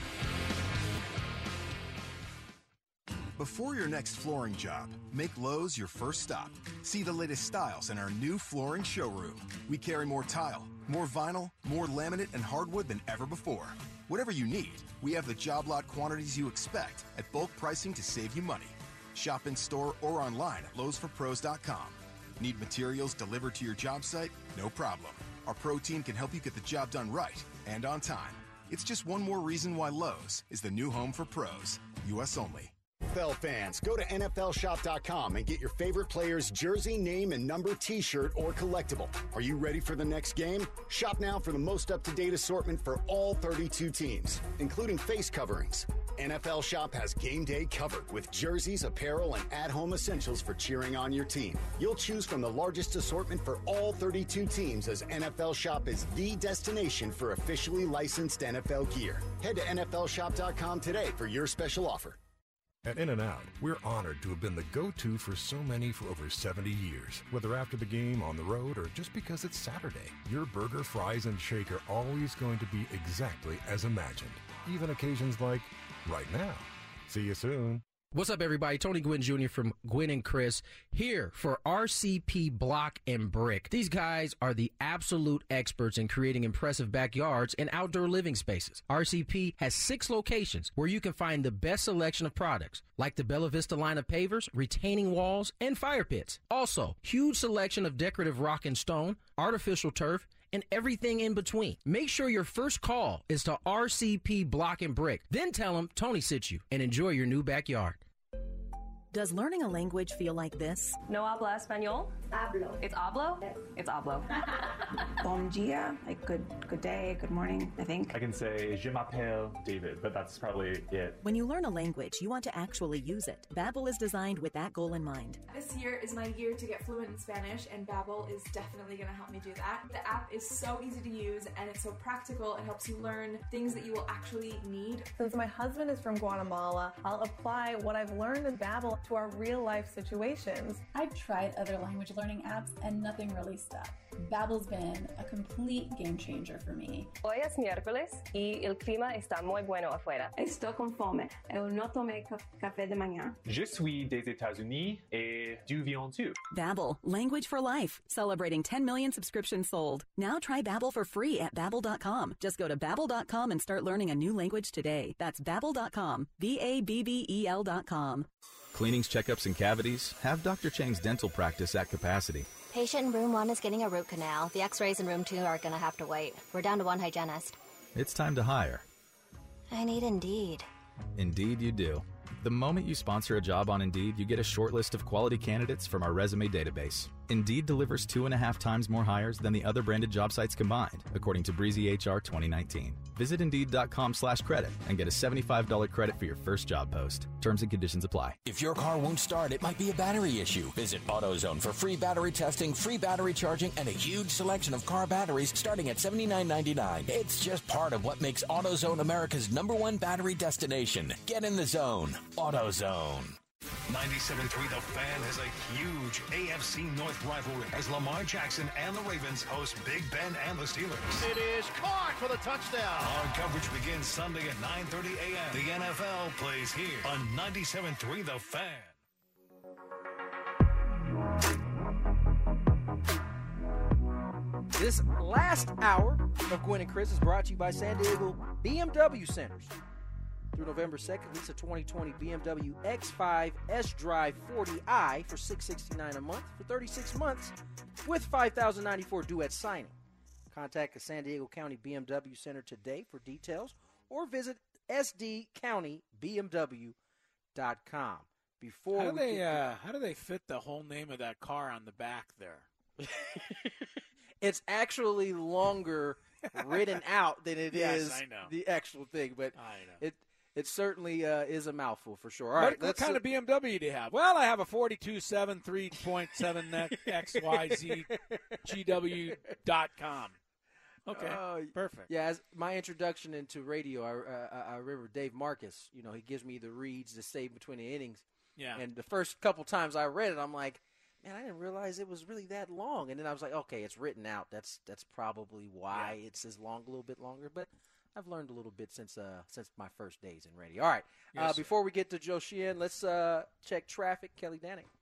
[SPEAKER 27] Before your next flooring job, make Lowe's your first stop. See the latest styles in our new flooring showroom. We carry more tile, more vinyl, more laminate and hardwood than ever before. Whatever you need, we have the job lot quantities you expect at bulk pricing to save you money. Shop in store or online at Lowe'sForPros.com. Need materials delivered to your job site? No problem. Our pro team can help you get the job done right and on time. It's just one more reason why Lowe's is the new home for pros. U.S. only.
[SPEAKER 2] NFL fans, go to NFLshop.com and get your favorite player's jersey, name, and number t-shirt or collectible. Are you ready for the next game? Shop now for the most up-to-date assortment for all 32 teams, including face coverings. NFL Shop has game day covered with jerseys, apparel, and at-home essentials for cheering on your team. You'll choose from the largest assortment for all 32 teams, as NFL Shop is the destination for officially licensed NFL gear. Head to NFLshop.com today for your special offer.
[SPEAKER 3] At In-N-Out, we're honored to have been the go-to for so many for over 70 years. Whether after the game, on the road, or just because it's Saturday, your burger, fries, and shake are always going to be exactly as imagined. Even occasions like right now. See you soon.
[SPEAKER 5] What's up, everybody? Tony Gwynn Jr. from Gwynn and Chris here for RCP Block and Brick. These guys are the absolute experts in creating impressive backyards and outdoor living spaces. RCP has 6 locations where you can find the best selection of products, like the Bella Vista line of pavers, retaining walls, and fire pits. Also, huge selection of decorative rock and stone, artificial turf, and everything in between. Make sure your first call is to RCP Block and Brick. Then tell them Tony sent you, and enjoy your new backyard.
[SPEAKER 6] Does learning a language feel like this?
[SPEAKER 8] No habla español? Hablo. It's hablo? It's hablo.
[SPEAKER 9] Bon dia, like good day, good morning, I think.
[SPEAKER 11] I can say, je m'appelle David, but that's probably it.
[SPEAKER 6] When you learn a language, you want to actually use it. Babbel is designed with that goal in mind.
[SPEAKER 28] This year is my year to get fluent in Spanish, and Babbel is definitely going to help me do that. The app is so easy to use, and it's so practical. It helps you learn things that you will actually need.
[SPEAKER 29] Since my husband is from Guatemala, I'll apply what I've learned in Babbel to our real-life situations.
[SPEAKER 30] I've tried other language learning apps, and nothing really stuck. Babbel's been a complete game changer for me.
[SPEAKER 8] Hoy es miércoles y el clima está muy bueno afuera. Estoy con fome. Eu no tomé café de mañana.
[SPEAKER 11] Je suis des États-Unis et du viens tu.
[SPEAKER 6] Babbel, language for life, celebrating 10 million subscriptions sold. Now try Babbel for free at Babbel.com. Just go to Babbel.com and start learning a new language today. That's Babbel.com. Babbel.com.
[SPEAKER 31] Cleanings, checkups, and cavities? Have Dr. Chang's dental practice at capacity.
[SPEAKER 32] Patient in room 1 is getting a root canal. The x-rays in room 2 are going to have to wait. We're down to 1 hygienist.
[SPEAKER 31] It's time to hire.
[SPEAKER 32] I need Indeed.
[SPEAKER 31] Indeed you do. The moment you sponsor a job on Indeed, you get a short list of quality candidates from our resume database. Indeed delivers 2.5 times more hires than the other branded job sites combined, according to Breezy HR 2019. Visit Indeed.com/credit and get a $75 credit for your first job post. Terms and conditions apply.
[SPEAKER 33] If your car won't start, it might be a battery issue. Visit AutoZone for free battery testing, free battery charging, and a huge selection of car batteries starting at $79.99. It's just part of what makes AutoZone America's #1 battery destination. Get in the zone. AutoZone.
[SPEAKER 34] 97.3 The Fan has a huge AFC North rivalry as Lamar Jackson and the Ravens host Big Ben and the Steelers.
[SPEAKER 35] It is caught for the touchdown.
[SPEAKER 34] Our coverage begins Sunday at 9:30 a.m. The NFL plays here on 97.3 The Fan.
[SPEAKER 7] This last hour of Gwynn and Chris is brought to you by San Diego BMW Centers. Through November 2nd, lease a 2020 BMW X5 S-Drive 40i for $669 a month for 36 months with $5,094 due at signing. Contact the San Diego County BMW Center today for details or visit sdcountybmw.com.
[SPEAKER 10] How do they fit the whole name of that car on the back there?
[SPEAKER 7] It's actually longer written out than it is the actual thing, but it certainly is a mouthful for sure. All right,
[SPEAKER 10] what kind of BMW do you have? Well, I have a 42.7 3.7 XYZ GW.com. Okay, perfect.
[SPEAKER 7] Yeah, as my introduction into radio, I remember Dave Marcus. You know, he gives me the reads to save between the innings.
[SPEAKER 10] Yeah.
[SPEAKER 7] And the first couple times I read it, I'm like, man, I didn't realize it was really that long. And then I was like, okay, it's written out. That's probably why it's as long, a little bit longer. But I've learned a little bit since my first days in radio. All right,
[SPEAKER 10] Yes.
[SPEAKER 7] Before we get to Joe Sheehan, let's check traffic. Kelly Danik.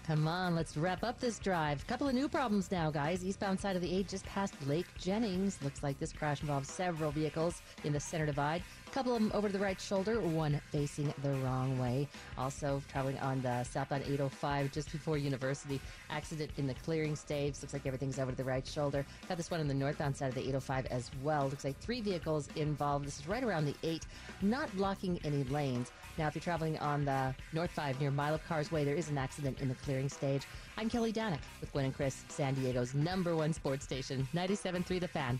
[SPEAKER 1] Come on, let's wrap up this drive. Couple of new problems now, guys. Eastbound side of the 8 just past Lake Jennings. Looks like this crash involves several vehicles in the center divide. A couple of them over to the right shoulder, one facing the wrong way. Also traveling on the southbound 805 just before University. Accident in the clearing stage. Looks like everything's over to the right shoulder. Got this one on the northbound side of the 805 as well. Looks like 3 vehicles involved. This is right around the 8, not blocking any lanes. Now, if you're traveling on the North 5 near Mile of Cars Way, there is an accident in the clearing stage. I'm Kelly Danek with Gwen and Chris, San Diego's #1 sports station, 97.3 The Fan.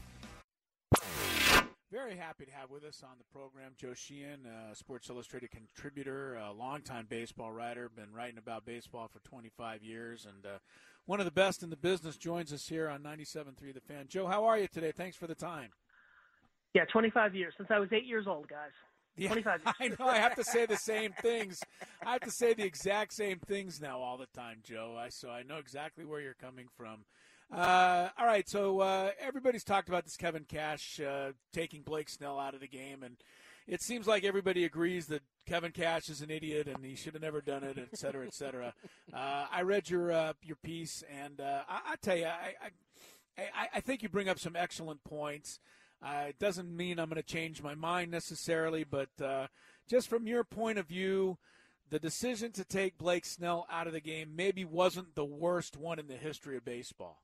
[SPEAKER 10] Very happy to have with us on the program Joe Sheehan, Sports Illustrated contributor, a longtime baseball writer, been writing about baseball for 25 years, and one of the best in the business, joins us here on 97.3 The Fan. Joe, how are you today? Thanks for the time.
[SPEAKER 12] Yeah, 25 years, since I was 8 years old, guys.
[SPEAKER 10] Yeah,
[SPEAKER 12] 25 years.
[SPEAKER 10] I know. I have to say the same things. I have to say the exact same things now all the time, Joe. So I know exactly where you're coming from. All right, so everybody's talked about this Kevin Cash taking Blake Snell out of the game, and it seems like everybody agrees that Kevin Cash is an idiot and he should have never done it, et cetera, et cetera. I read your piece, and I tell you, I think you bring up some excellent points. It doesn't mean I'm going to change my mind necessarily, but just from your point of view, the decision to take Blake Snell out of the game maybe wasn't the worst one in the history of baseball.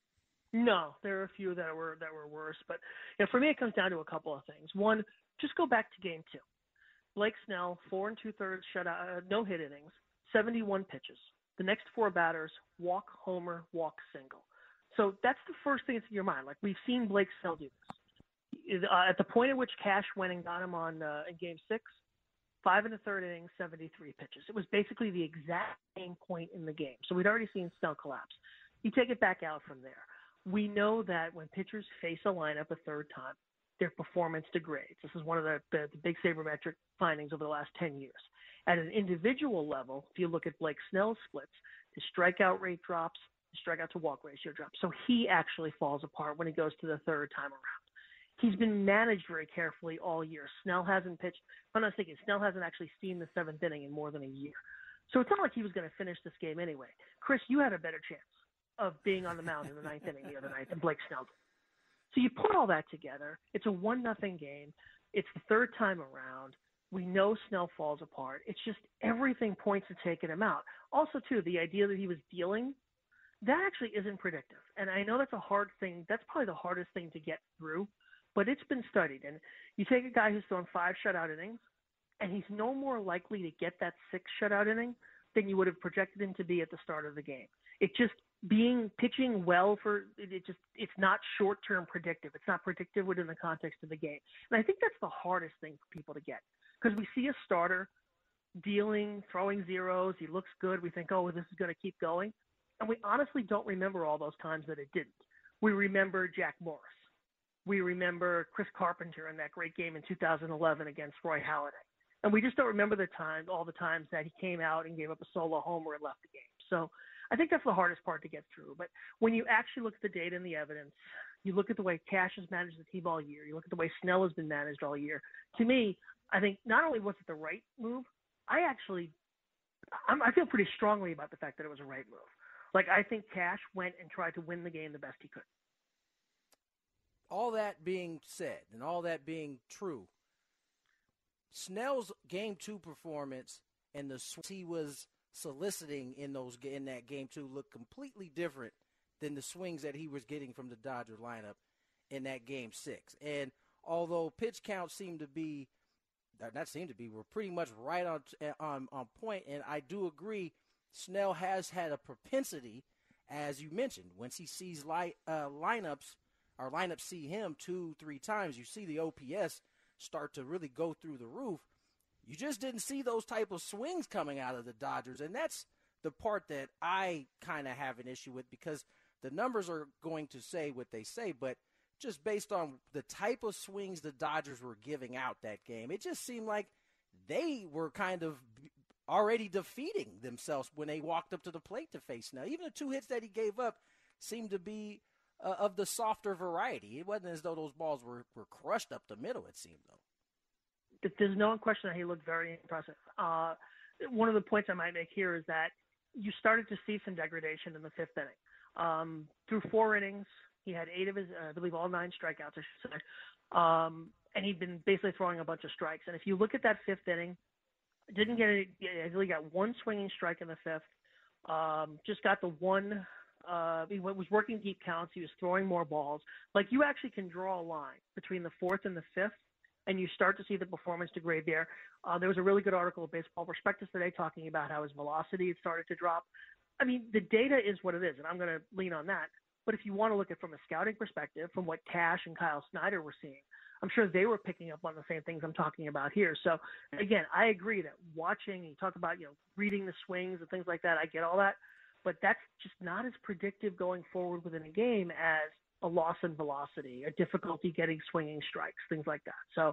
[SPEAKER 12] No, there are a few that were worse, but for me it comes down to a couple of things. One, just go back to Game 2. Blake Snell, 4 2/3 shutout, no-hit innings, 71 pitches. The next 4 batters, walk, homer, walk, single. So that's the first thing that's in your mind. Like, we've seen Blake Snell do this. At the point at which Cash went and got him on in Game 6, 5 1/3 innings, 73 pitches. It was basically the exact same point in the game. So we'd already seen Snell collapse. You take it back out from there. We know that when pitchers face a lineup a third time, their performance degrades. This is one of the big sabermetric findings over the last 10 years. At an individual level, if you look at Blake Snell's splits, the strikeout rate drops, the strikeout to walk ratio drops. So he actually falls apart when he goes to the third time around. He's been managed very carefully all year. Snell hasn't pitched. I'm not thinking Snell hasn't actually seen the 7th inning in more than a year. So it's not like he was going to finish this game anyway. Chris, you had a better chance of being on the mound in the 9th inning the other night than Blake Snell did. So you put all that together. It's a 1-0 game. It's the third time around. We know Snell falls apart. It's just everything points to taking him out. Also, too, the idea that he was dealing, that actually isn't predictive. And I know that's a hard thing. That's probably the hardest thing to get through. But it's been studied, and you take a guy who's thrown 5 shutout innings, and he's no more likely to get that 6th shutout inning than you would have projected him to be at the start of the game. It just pitching well it's not short-term predictive. It's not predictive within the context of the game. And I think that's the hardest thing for people to get, because we see a starter dealing, throwing zeros. He looks good. We think, oh, this is going to keep going. And we honestly don't remember all those times that it didn't. We remember Jack Morris. We remember Chris Carpenter in that great game in 2011 against Roy Halladay. And we just don't remember all the times that he came out and gave up a solo homer and left the game. So I think that's the hardest part to get through. But when you actually look at the data and the evidence, you look at the way Cash has managed the team all year, you look at the way Snell has been managed all year, to me, I think not only was it the right move, I feel pretty strongly about the fact that it was a right move. Like, I think Cash went and tried to win the game the best he could.
[SPEAKER 7] All that being said and all that being true, Snell's Game 2 performance and the swings he was soliciting in that Game 2 looked completely different than the swings that he was getting from the Dodger lineup in that Game 6. And although pitch counts were pretty much right on point, and I do agree, Snell has had a propensity, as you mentioned, once he sees lineups see him 2-3 times, you see the OPS start to really go through the roof. You just didn't see those type of swings coming out of the Dodgers, and that's the part that I kind of have an issue with, because the numbers are going to say what they say, but just based on the type of swings the Dodgers were giving out that game, it just seemed like they were kind of already defeating themselves when they walked up to the plate to face Snell. Even the 2 hits that he gave up seemed to be of the softer variety. It wasn't as though those balls were crushed up the middle, it seemed, though.
[SPEAKER 12] There's no question that he looked very impressive. One of the points I might make here is that you started to see some degradation in the fifth inning. Through 4 innings, he had 8 of his, I believe, all 9 strikeouts, I should say. And he'd been basically throwing a bunch of strikes. And if you look at that fifth inning, didn't get any, he only got 1 swinging strike in the fifth. Just got the 1. He was working deep counts. He was throwing more balls. Like, you actually can draw a line between the 4th and the 5th, and you start to see the performance degrade there. There was a really good article of Baseball Prospectus today talking about how his velocity had started to drop. I mean, the data is what it is, and I'm going to lean on that. But if you want to look at it from a scouting perspective, from what Cash and Kyle Snyder were seeing, I'm sure they were picking up on the same things I'm talking about here. So, again, I agree that watching, you talk about, reading the swings and things like that, I get all that. But that's just not as predictive going forward within a game as a loss in velocity, a difficulty getting swinging strikes, things like that. So,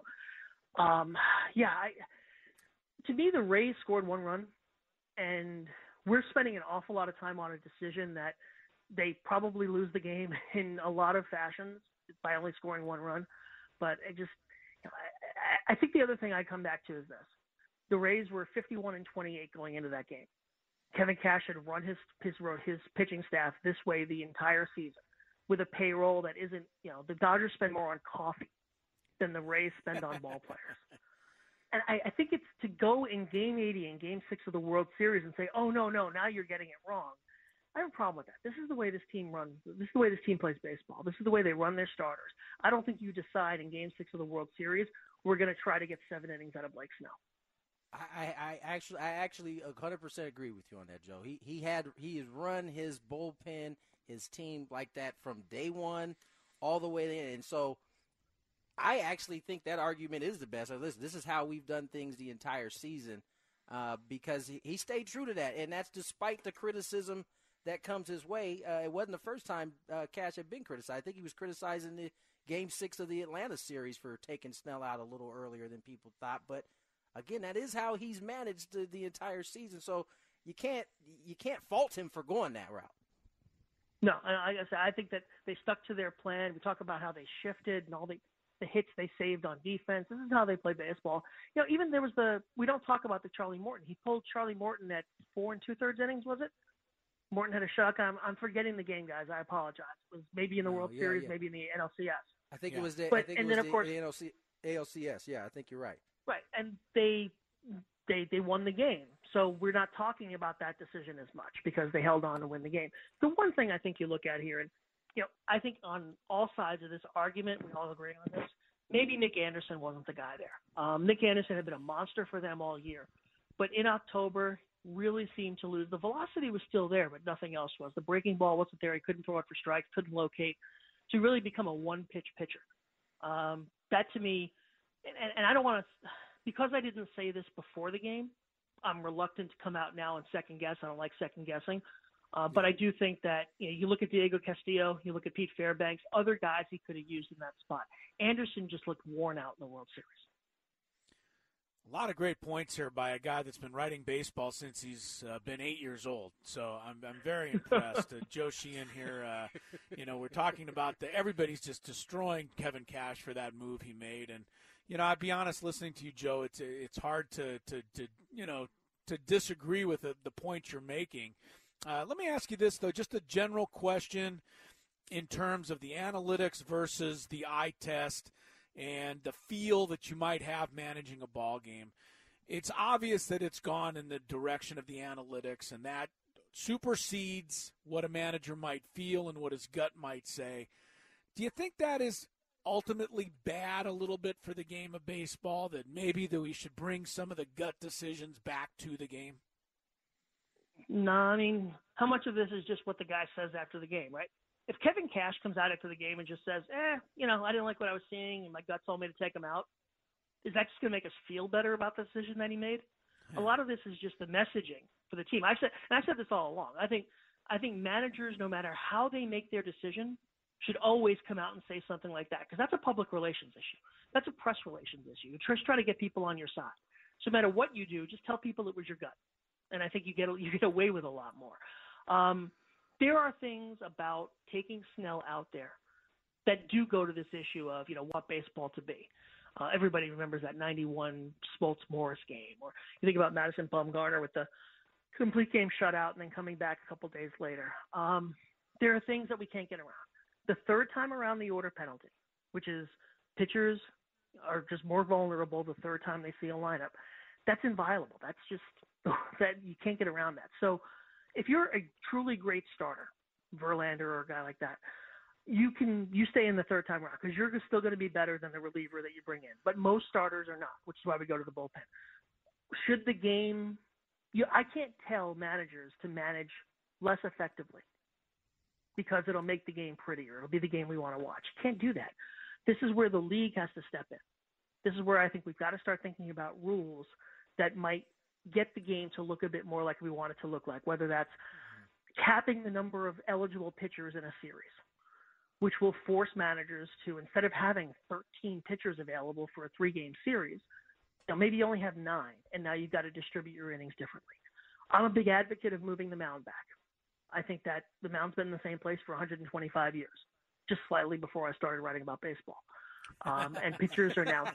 [SPEAKER 12] to me, the Rays scored 1 run, and we're spending an awful lot of time on a decision that they probably lose the game in a lot of fashions by only scoring 1 run. But I think the other thing I come back to is this. The Rays were 51-28 going into that game. Kevin Cash had run his pitching staff this way the entire season with a payroll that isn't, the Dodgers spend more on coffee than the Rays spend on ball players. And I think it's to go in Game 80 and Game 6 of the World Series and say, oh, no, now you're getting it wrong. I have a problem with that. This is the way this team runs. This is the way this team plays baseball. This is the way they run their starters. I don't think you decide in Game 6 of the World Series, we're going to try to get 7 innings out of Blake Snell.
[SPEAKER 7] I actually 100% agree with you on that, Joe. He has run his bullpen, his team like that from day one all the way in. And so I actually think that argument is the best. Listen, this is how we've done things the entire season because he stayed true to that. And that's despite the criticism that comes his way. It wasn't the first time Cash had been criticized. I think he was criticizing the Game 6 of the Atlanta series for taking Snell out a little earlier than people thought. But again, that is how he's managed the entire season. So you can't fault him for going that route.
[SPEAKER 12] No, I think that they stuck to their plan. We talk about how they shifted and all the hits they saved on defense. This is how they play baseball. Even there was we don't talk about the Charlie Morton. He pulled Charlie Morton at 4 2/3 innings, was it? Morton had a shock. I'm forgetting the game, guys. I apologize. It was maybe in the World Series, maybe in the NLCS.
[SPEAKER 7] I think it was the ALCS. Yeah, I think you're right.
[SPEAKER 12] Right, and they won the game. So we're not talking about that decision as much because they held on to win the game. The one thing I think you look at here, and I think on all sides of this argument, we all agree on this. Maybe Nick Anderson wasn't the guy there. Nick Anderson had been a monster for them all year, but in October really seemed to lose. The velocity was still there, but nothing else was. The breaking ball wasn't there. He couldn't throw it for strikes, couldn't locate, to really become a one-pitch pitcher. That to me, and I don't want to, because I didn't say this before the game, I'm reluctant to come out now and second guess. I don't like second guessing. But I do think that you look at Diego Castillo, you look at Pete Fairbanks, other guys he could have used in that spot. Anderson just looked worn out in the World Series.
[SPEAKER 10] A lot of great points here by a guy that's been writing baseball since he's been 8 years old. So I'm very impressed. Joe Sheehan here, we're talking about everybody's just destroying Kevin Cash for that move he made. And, I'd be honest, listening to you, Joe, it's hard to disagree with the point you're making. Let me ask you this, though, just a general question in terms of the analytics versus the eye test and the feel that you might have managing a ball game. It's obvious that it's gone in the direction of the analytics, and that supersedes what a manager might feel and what his gut might say. Do you think that is ultimately bad a little bit for the game of baseball, that maybe that we should bring some of the gut decisions back to the game?
[SPEAKER 12] No, I mean, how much of this is just what the guy says after the game, right? If Kevin Cash comes out after the game and just says, I didn't like what I was seeing and my gut told me to take him out, is that just going to make us feel better about the decision that he made? Yeah. A lot of this is just the messaging for the team. I've said this all along. I think managers, no matter how they make their decision, should always come out and say something like that, because that's a public relations issue. That's a press relations issue. You just try to get people on your side. So no matter what you do, just tell people it was your gut. And I think you get away with a lot more. There are things about taking Snell out there that do go to this issue of, what baseball to be. Everybody remembers that 91 Smoltz-Morris game. Or you think about Madison Bumgarner with the complete game shutout and then coming back a couple days later. There are things that we can't get around. The third time around the order penalty, which is pitchers are just more vulnerable the third time they see a lineup, that's inviolable. That's just that you can't get around that. So if you're a truly great starter, Verlander or a guy like that, you stay in the third time around because you're still going to be better than the reliever that you bring in. But most starters are not, which is why we go to the bullpen. Should the game I can't tell managers to manage less effectively because it'll make the game prettier. It'll be the game we want to watch. Can't do that. This is where the league has to step in. This is where I think we've got to start thinking about rules that might get the game to look a bit more like we want it to look like, whether that's capping the number of eligible pitchers in a series, which will force managers to, instead of having 13 pitchers available for a 3-game series, maybe you only have 9, and now you've got to distribute your innings differently. I'm a big advocate of moving the mound back. I think that the mound's been in the same place for 125 years, just slightly before I started writing about baseball. And pitchers are now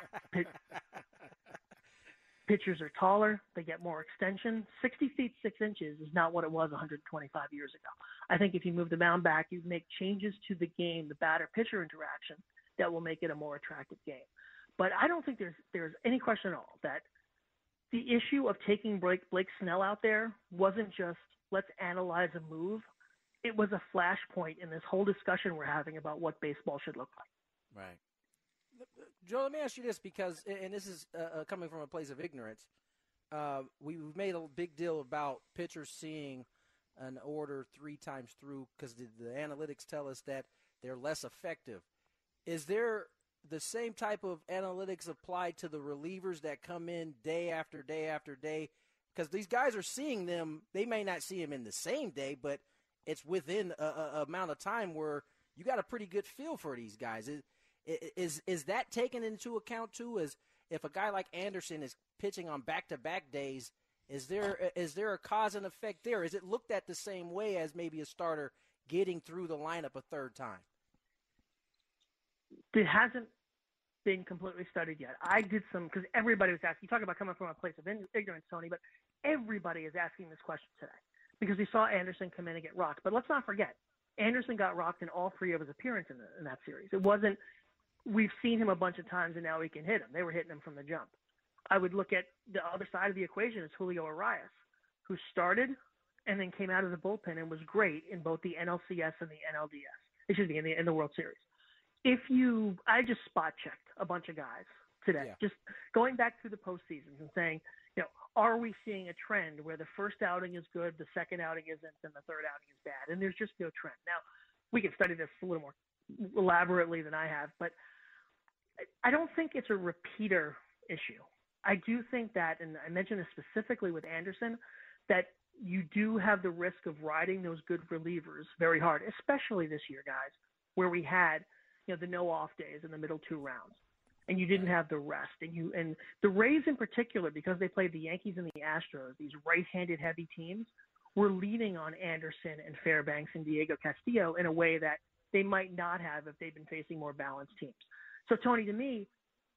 [SPEAKER 12] pitchers are taller. They get more extension. 60 feet 6 inches is not what it was 125 years ago. I think if you move the mound back, you make changes to the game, the batter-pitcher interaction, that will make it a more attractive game. But I don't think there's any question at all that the issue of taking Blake Snell out there wasn't just let's analyze a move. It was a flashpoint in this whole discussion we're having about what baseball should look like.
[SPEAKER 7] Right. Joe, let me ask you this because, and this is coming from a place of ignorance, we've made a big deal about pitchers seeing an order 3 times through because the analytics tell us that they're less effective. Is there the same type of analytics applied to the relievers that come in day after day after day? Because these guys are seeing them. They may not see them in the same day, but it's within a amount of time where you got a pretty good feel for these guys. Is that taken into account too? As if a guy like Anderson is pitching on back-to-back days, is there a cause and effect there? Is it looked at the same way as maybe a starter getting through the lineup a third time?
[SPEAKER 12] It hasn't been completely studied yet. I did some, because everybody was asking, you talk about coming from a place of ignorance, Tony, but everybody is asking this question today because we saw Anderson come in and get rocked. But let's not forget, Anderson got rocked in all 3 of his appearances in that series. It wasn't, we've seen him a bunch of times and now we can hit him. They were hitting him from the jump. I would look at the other side of the equation is Julio Arias, who started and then came out of the bullpen and was great in both the NLCS and the NLDS, in the World Series. I just spot checked a bunch of guys today, just going back through the postseasons and saying, are we seeing a trend where the first outing is good, the second outing isn't, and the third outing is bad? And there's just no trend. Now, we can study this a little more elaborately than I have, but I don't think it's a repeater issue. I do think that, and I mentioned this specifically with Anderson, that you do have the risk of riding those good relievers very hard, especially this year, guys, where we had the no off days in the middle 2 rounds, and you didn't have the rest. And the Rays in particular, because they played the Yankees and the Astros, these right-handed heavy teams, were leaning on Anderson and Fairbanks and Diego Castillo in a way that they might not have if they'd been facing more balanced teams. So, Tony, to me,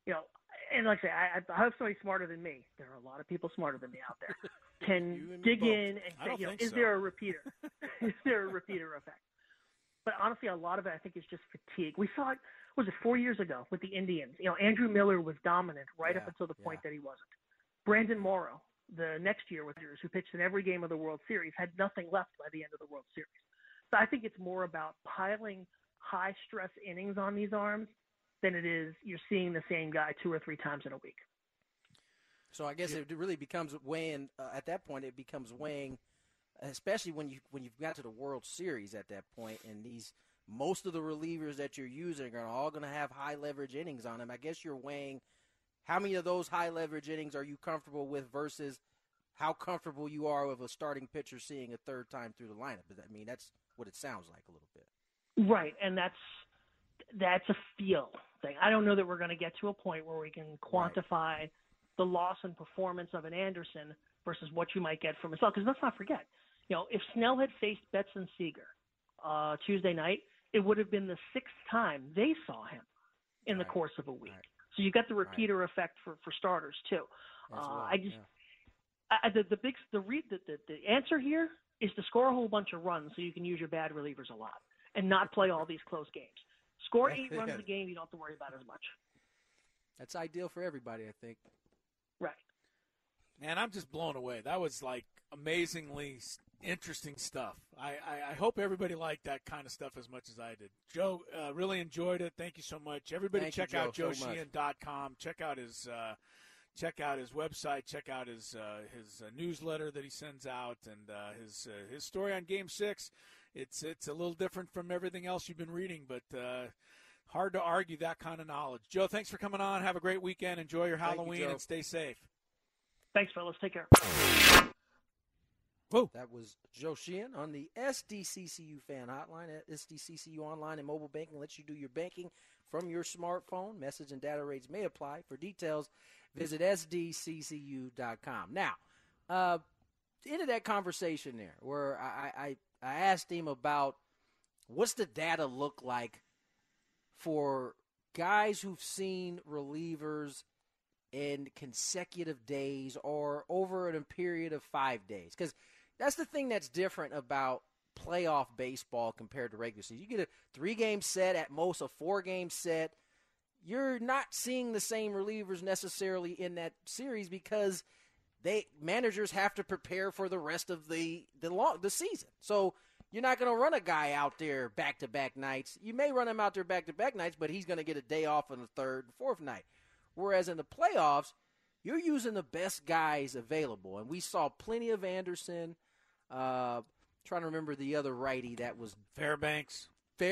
[SPEAKER 12] and like I say, I hope somebody smarter than me. There are a lot of people smarter than me out there. Can dig in and say, is there a repeater? Is there a repeater effect? But honestly, a lot of it, I think, is just fatigue. We saw it, was it 4 years ago with the Indians? Andrew Miller was dominant right up until the point that he wasn't. Brandon Morrow, the next year with Dodgers, who pitched in every game of the World Series, had nothing left by the end of the World Series. So I think it's more about piling high-stress innings on these arms than it is you're seeing the same guy 2 or 3 times in a week.
[SPEAKER 7] So I guess it really becomes weighing at that point. It becomes weighing, especially when you've got to the World Series at that point, and most of the relievers that you're using are all going to have high leverage innings on them. I guess you're weighing how many of those high leverage innings are you comfortable with versus how comfortable you are with a starting pitcher seeing a third time through the lineup. I mean, that's what it sounds like a little bit.
[SPEAKER 12] Right, and that's a feel thing. I don't know that we're going to get to a point where we can quantify the loss in performance of an Anderson versus what you might get from Snell. Because let's not forget, if Snell had faced Betts and Seager Tuesday night, it would have been the 6th time they saw him in the course of a week. So you got the repeater effect for starters too. The answer here is to score a whole bunch of runs so you can use your bad relievers a lot and not play all these close games. Score 8 runs a game, you don't have to worry about as much.
[SPEAKER 7] That's ideal for everybody, I think.
[SPEAKER 12] Right.
[SPEAKER 10] Man, I'm just blown away. That was like amazingly interesting stuff. I hope everybody liked that kind of stuff as much as I did. Joe, really enjoyed it. Thank you so much. Everybody check out JoeSheehan.com. Check out his website. Check out his newsletter that he sends out, and his story on Game 6. It's a little different from everything else you've been reading, but hard to argue that kind of knowledge. Joe, thanks for coming on. Have a great weekend. Enjoy your Halloween and stay safe.
[SPEAKER 12] Thanks, fellas. Take care.
[SPEAKER 7] Whoa. That was Joe Sheehan on the SDCCU fan hotline. SDCCU online and mobile banking lets you do your banking from your smartphone. Message and data rates may apply. For details, visit sdccu.com. Now, into that conversation there where I asked him about what's the data look like for guys who've seen relievers in consecutive days or over a period of 5 days. Because that's the thing that's different about playoff baseball compared to regular season. You get a 3-game set, at most a 4-game set. You're not seeing the same relievers necessarily in that series because managers have to prepare for the rest of the season. So you're not going to run a guy out there back-to-back nights. You may run him out there back-to-back nights, but he's going to get a day off on the third and fourth night. Whereas in the playoffs, you're using the best guys available. And we saw plenty of Anderson. Trying to remember the other righty that was
[SPEAKER 10] Fairbanks.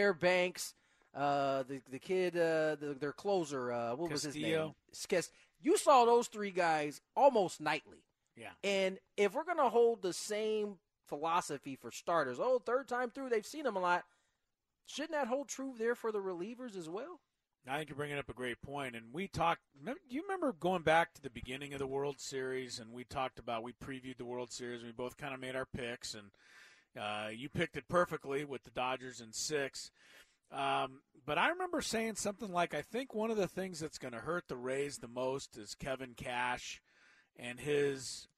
[SPEAKER 7] The kid, their closer, what was his
[SPEAKER 10] Castillo.
[SPEAKER 7] name? You saw those 3 guys almost nightly.
[SPEAKER 10] Yeah.
[SPEAKER 7] And if we're going to hold the same philosophy for starters, third time through, they've seen them a lot, shouldn't that hold true there for the relievers as well?
[SPEAKER 10] I think you're bringing up a great point. And we talked – do you remember going back to the beginning of the World Series, and we previewed the World Series, and we both kind of made our picks, and you picked it perfectly with the Dodgers in 6. But I remember saying something like, I think one of the things that's going to hurt the Rays the most is Kevin Cash and his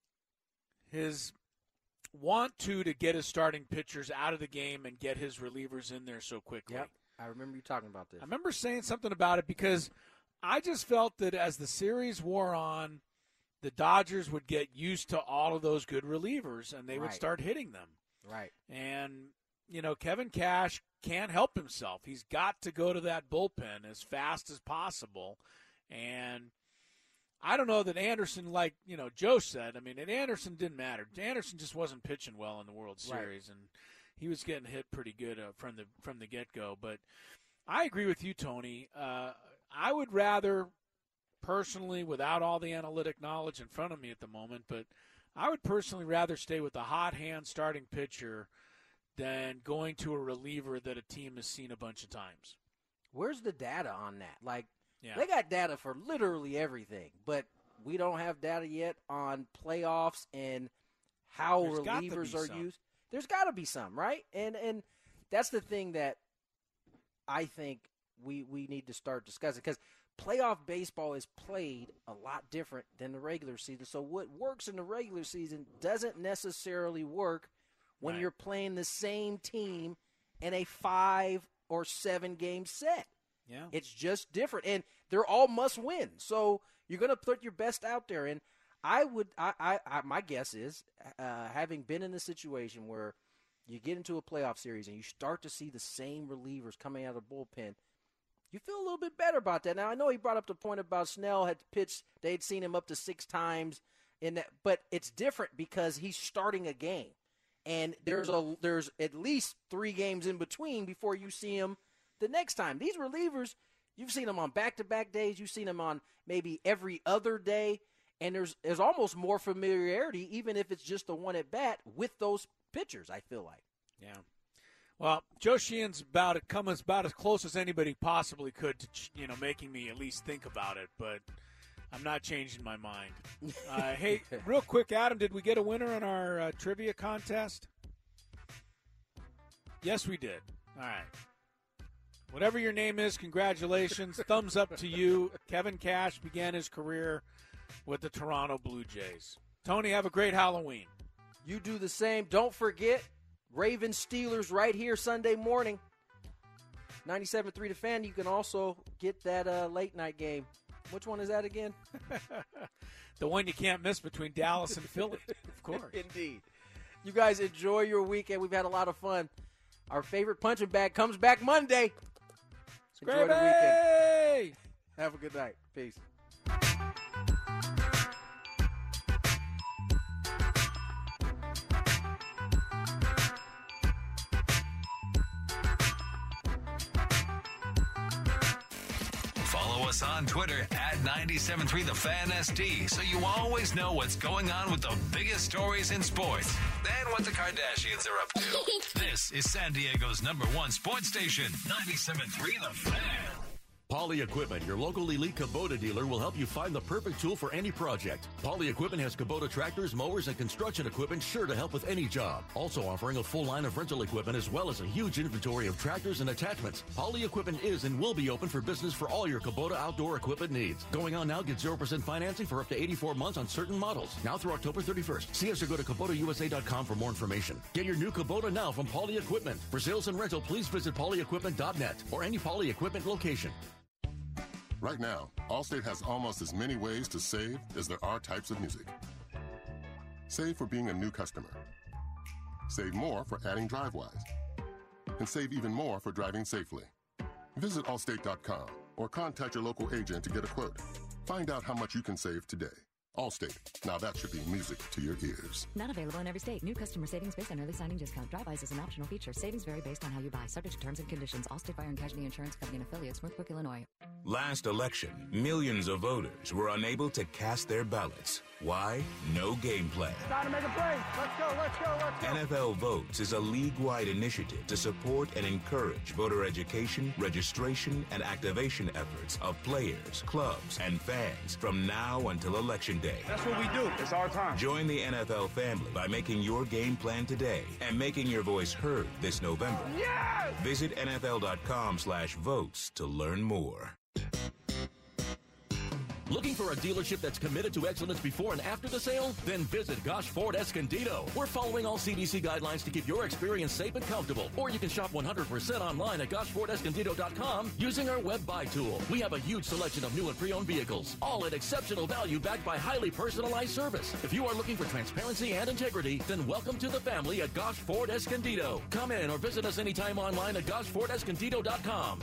[SPEAKER 10] want to get his starting pitchers out of the game and get his relievers in there so quickly.
[SPEAKER 7] Yep. I remember you talking about this.
[SPEAKER 10] I remember saying something about it because I just felt that as the series wore on, the Dodgers would get used to all of those good relievers, and they would start hitting them.
[SPEAKER 7] Right.
[SPEAKER 10] And, Kevin Cash can't help himself. He's got to go to that bullpen as fast as possible. And I don't know that Anderson, like, Joe said, and Anderson didn't matter. Anderson just wasn't pitching well in the World Series, and he was getting hit pretty good from the get-go. But I agree with you, Tony. I would rather, personally, without all the analytic knowledge in front of me at the moment, but I would personally rather stay with the hot hand starting pitcher than going to a reliever that a team has seen a bunch of times.
[SPEAKER 7] Where's the data on that? They got data for literally everything, but we don't have data yet on playoffs and how relievers are used. There's got to be some, right? And that's the thing that I think we need to start discussing, because playoff baseball is played a lot different than the regular season. So what works in the regular season doesn't necessarily work when you're playing the same team in a 5 or 7 game set.
[SPEAKER 10] Yeah.
[SPEAKER 7] It's just different, and they're all must win. So you're going to put your best out there, and my guess is, having been in a situation where you get into a playoff series and you start to see the same relievers coming out of the bullpen, you feel a little bit better about that. Now, I know he brought up the point about Snell had pitched, they'd seen him up to 6 times in that, but it's different because he's starting a game. And there's at least 3 games in between before you see him the next time. These relievers, you've seen them on back-to-back days. You've seen them on maybe every other day. And there's almost more familiarity, even if it's just the one at bat, with those pitchers, I feel like.
[SPEAKER 10] Yeah. Well, Joe Sheehan's come about as close as anybody possibly could to, making me at least think about it, but I'm not changing my mind. Hey, real quick, Adam, did we get a winner on our trivia contest? Yes, we did. All right. Whatever your name is, congratulations. Thumbs up to you. Kevin Cash began his career with the Toronto Blue Jays. Tony, have a great Halloween.
[SPEAKER 7] You do the same. Don't forget, Ravens Steelers right here Sunday morning. 97.3 The Fan. You can also get that late night game. Which one is that again?
[SPEAKER 10] The one you can't miss between Dallas and Philly, of course.
[SPEAKER 7] Indeed. You guys enjoy your weekend. We've had a lot of fun. Our favorite punching bag comes back Monday. Enjoy the weekend. Have a good night. Peace.
[SPEAKER 34] Follow us on Twitter at 97.3 The Fan SD, so you always know what's going on with the biggest stories in sports and what the Kardashians are up to. This is San Diego's #1 sports station, 97.3 The Fan.
[SPEAKER 4] Poly Equipment, your local elite Kubota dealer, will help you find the perfect tool for any project. Poly Equipment has Kubota tractors, mowers, and construction equipment sure to help with any job. Also offering a full line of rental equipment as well as a huge inventory of tractors and attachments. Poly Equipment is and will be open for business for all your Kubota outdoor equipment needs. Going on now, get 0% financing for up to 84 months on certain models. Now through October 31st. See us or go to KubotaUSA.com for more information. Get your new Kubota now from Poly Equipment. For sales and rental, please visit polyequipment.net or any Poly Equipment location.
[SPEAKER 13] Right now, Allstate has almost as many ways to save as there are types of music. Save for being a new customer. Save more for adding DriveWise. And save even more for driving safely. Visit Allstate.com or contact your local agent to get a quote. Find out how much you can save today. Allstate. Now that should be music to your ears.
[SPEAKER 14] Not available in every state. New customer savings based on early signing discount. DriveWise is an optional feature. Savings vary based on how you buy. Subject to terms and conditions. Allstate Fire and Casualty Insurance Company and affiliates. Northbrook, Illinois.
[SPEAKER 15] Last election, millions of voters were unable to cast their ballots. Why? No game plan.
[SPEAKER 35] Time to make a play. Let's go, let's go, let's go.
[SPEAKER 15] NFL Votes is a league-wide initiative to support and encourage voter education, registration, and activation efforts of players, clubs, and fans from now until Election Day.
[SPEAKER 35] That's what we do. It's our time.
[SPEAKER 15] Join the NFL family by making your game plan today and making your voice heard this November.
[SPEAKER 35] Yes!
[SPEAKER 15] Visit NFL.com/votes to learn more.
[SPEAKER 4] Looking for a dealership that's committed to excellence before and after the sale? Then visit Gosh Ford Escondido. We're following all CDC guidelines to keep your experience safe and comfortable. Or you can shop 100% online at GoshFordEscondido.com using our web buy tool. We have a huge selection of new and pre-owned vehicles, all at exceptional value backed by highly personalized service. If you are looking for transparency and integrity, then welcome to the family at Gosh Ford Escondido. Come in or visit us anytime online at GoshFordEscondido.com.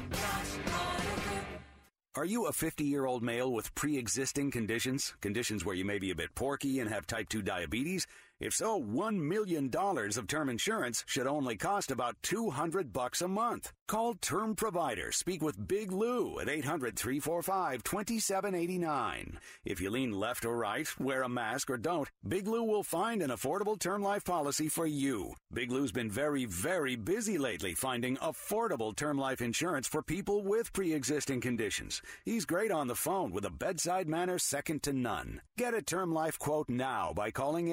[SPEAKER 16] Are you a 50-year-old male with pre-existing conditions? Conditions where you may be a bit porky and have type 2 diabetes? If so, $1 million of term insurance should only cost about $200 a month. Call Term Provider. Speak with Big Lou at 800-345-2789. If you lean left or right, wear a mask or don't, Big Lou will find an affordable term life policy for you. Big Lou's been very, very busy lately finding affordable term life insurance for people with pre-existing conditions. He's great on the phone with a bedside manner second to none. Get a term life quote now by calling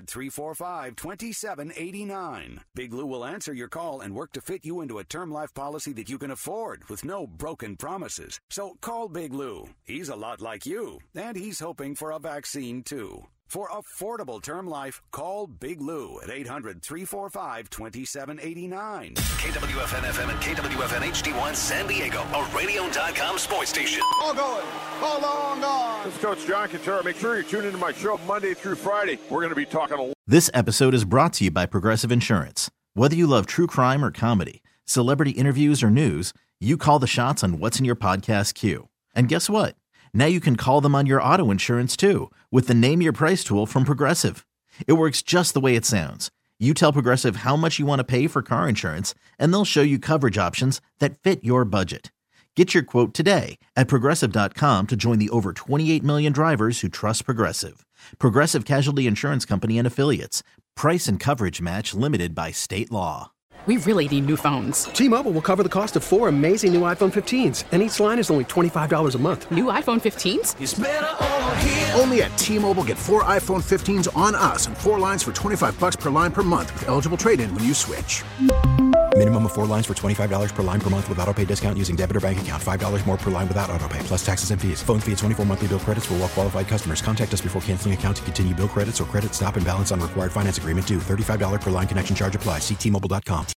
[SPEAKER 16] 800-345-2789. Big Lou will answer your call and work to fit you into a term life policy that you can afford with no broken promises. So call Big Lou. He's a lot like you, and he's hoping for a vaccine too. For affordable term life, call Big Lou at 800-345-2789.
[SPEAKER 34] KWFN-FM and KWFN HD1 San Diego, a radio.com sports station.
[SPEAKER 35] All going. All long gone. This is Coach John Quintero. Make sure you tune into my show Monday through Friday. We're going to be talking
[SPEAKER 17] This episode is brought to you by Progressive Insurance. Whether you love true crime or comedy, celebrity interviews or news, you call the shots on what's in your podcast queue. And guess what? Now you can call them on your auto insurance too with the Name Your Price tool from Progressive. It works just the way it sounds. You tell Progressive how much you want to pay for car insurance, and they'll show you coverage options that fit your budget. Get your quote today at Progressive.com to join the over 28 million drivers who trust Progressive. Progressive Casualty Insurance Company and Affiliates. Price and coverage match limited by state law.
[SPEAKER 18] We really need new phones.
[SPEAKER 19] T-Mobile will cover the cost of 4 amazing new iPhone 15s, and each line is only $25 a month.
[SPEAKER 18] New iPhone 15s?
[SPEAKER 19] It's better over here.
[SPEAKER 20] Only at T-Mobile, get 4 iPhone 15s on us and 4 lines for $25 per line per month with eligible trade-in when you switch. Minimum of 4 lines for $25 per line per month with autopay discount using debit or bank account. $5 more per line without autopay, plus taxes and fees. Phone fee at 24 monthly bill credits for well-qualified customers. Contact us before canceling account to continue bill credits or credit stop and balance on required finance agreement due. $35 per line connection charge applies. See T-Mobile.com.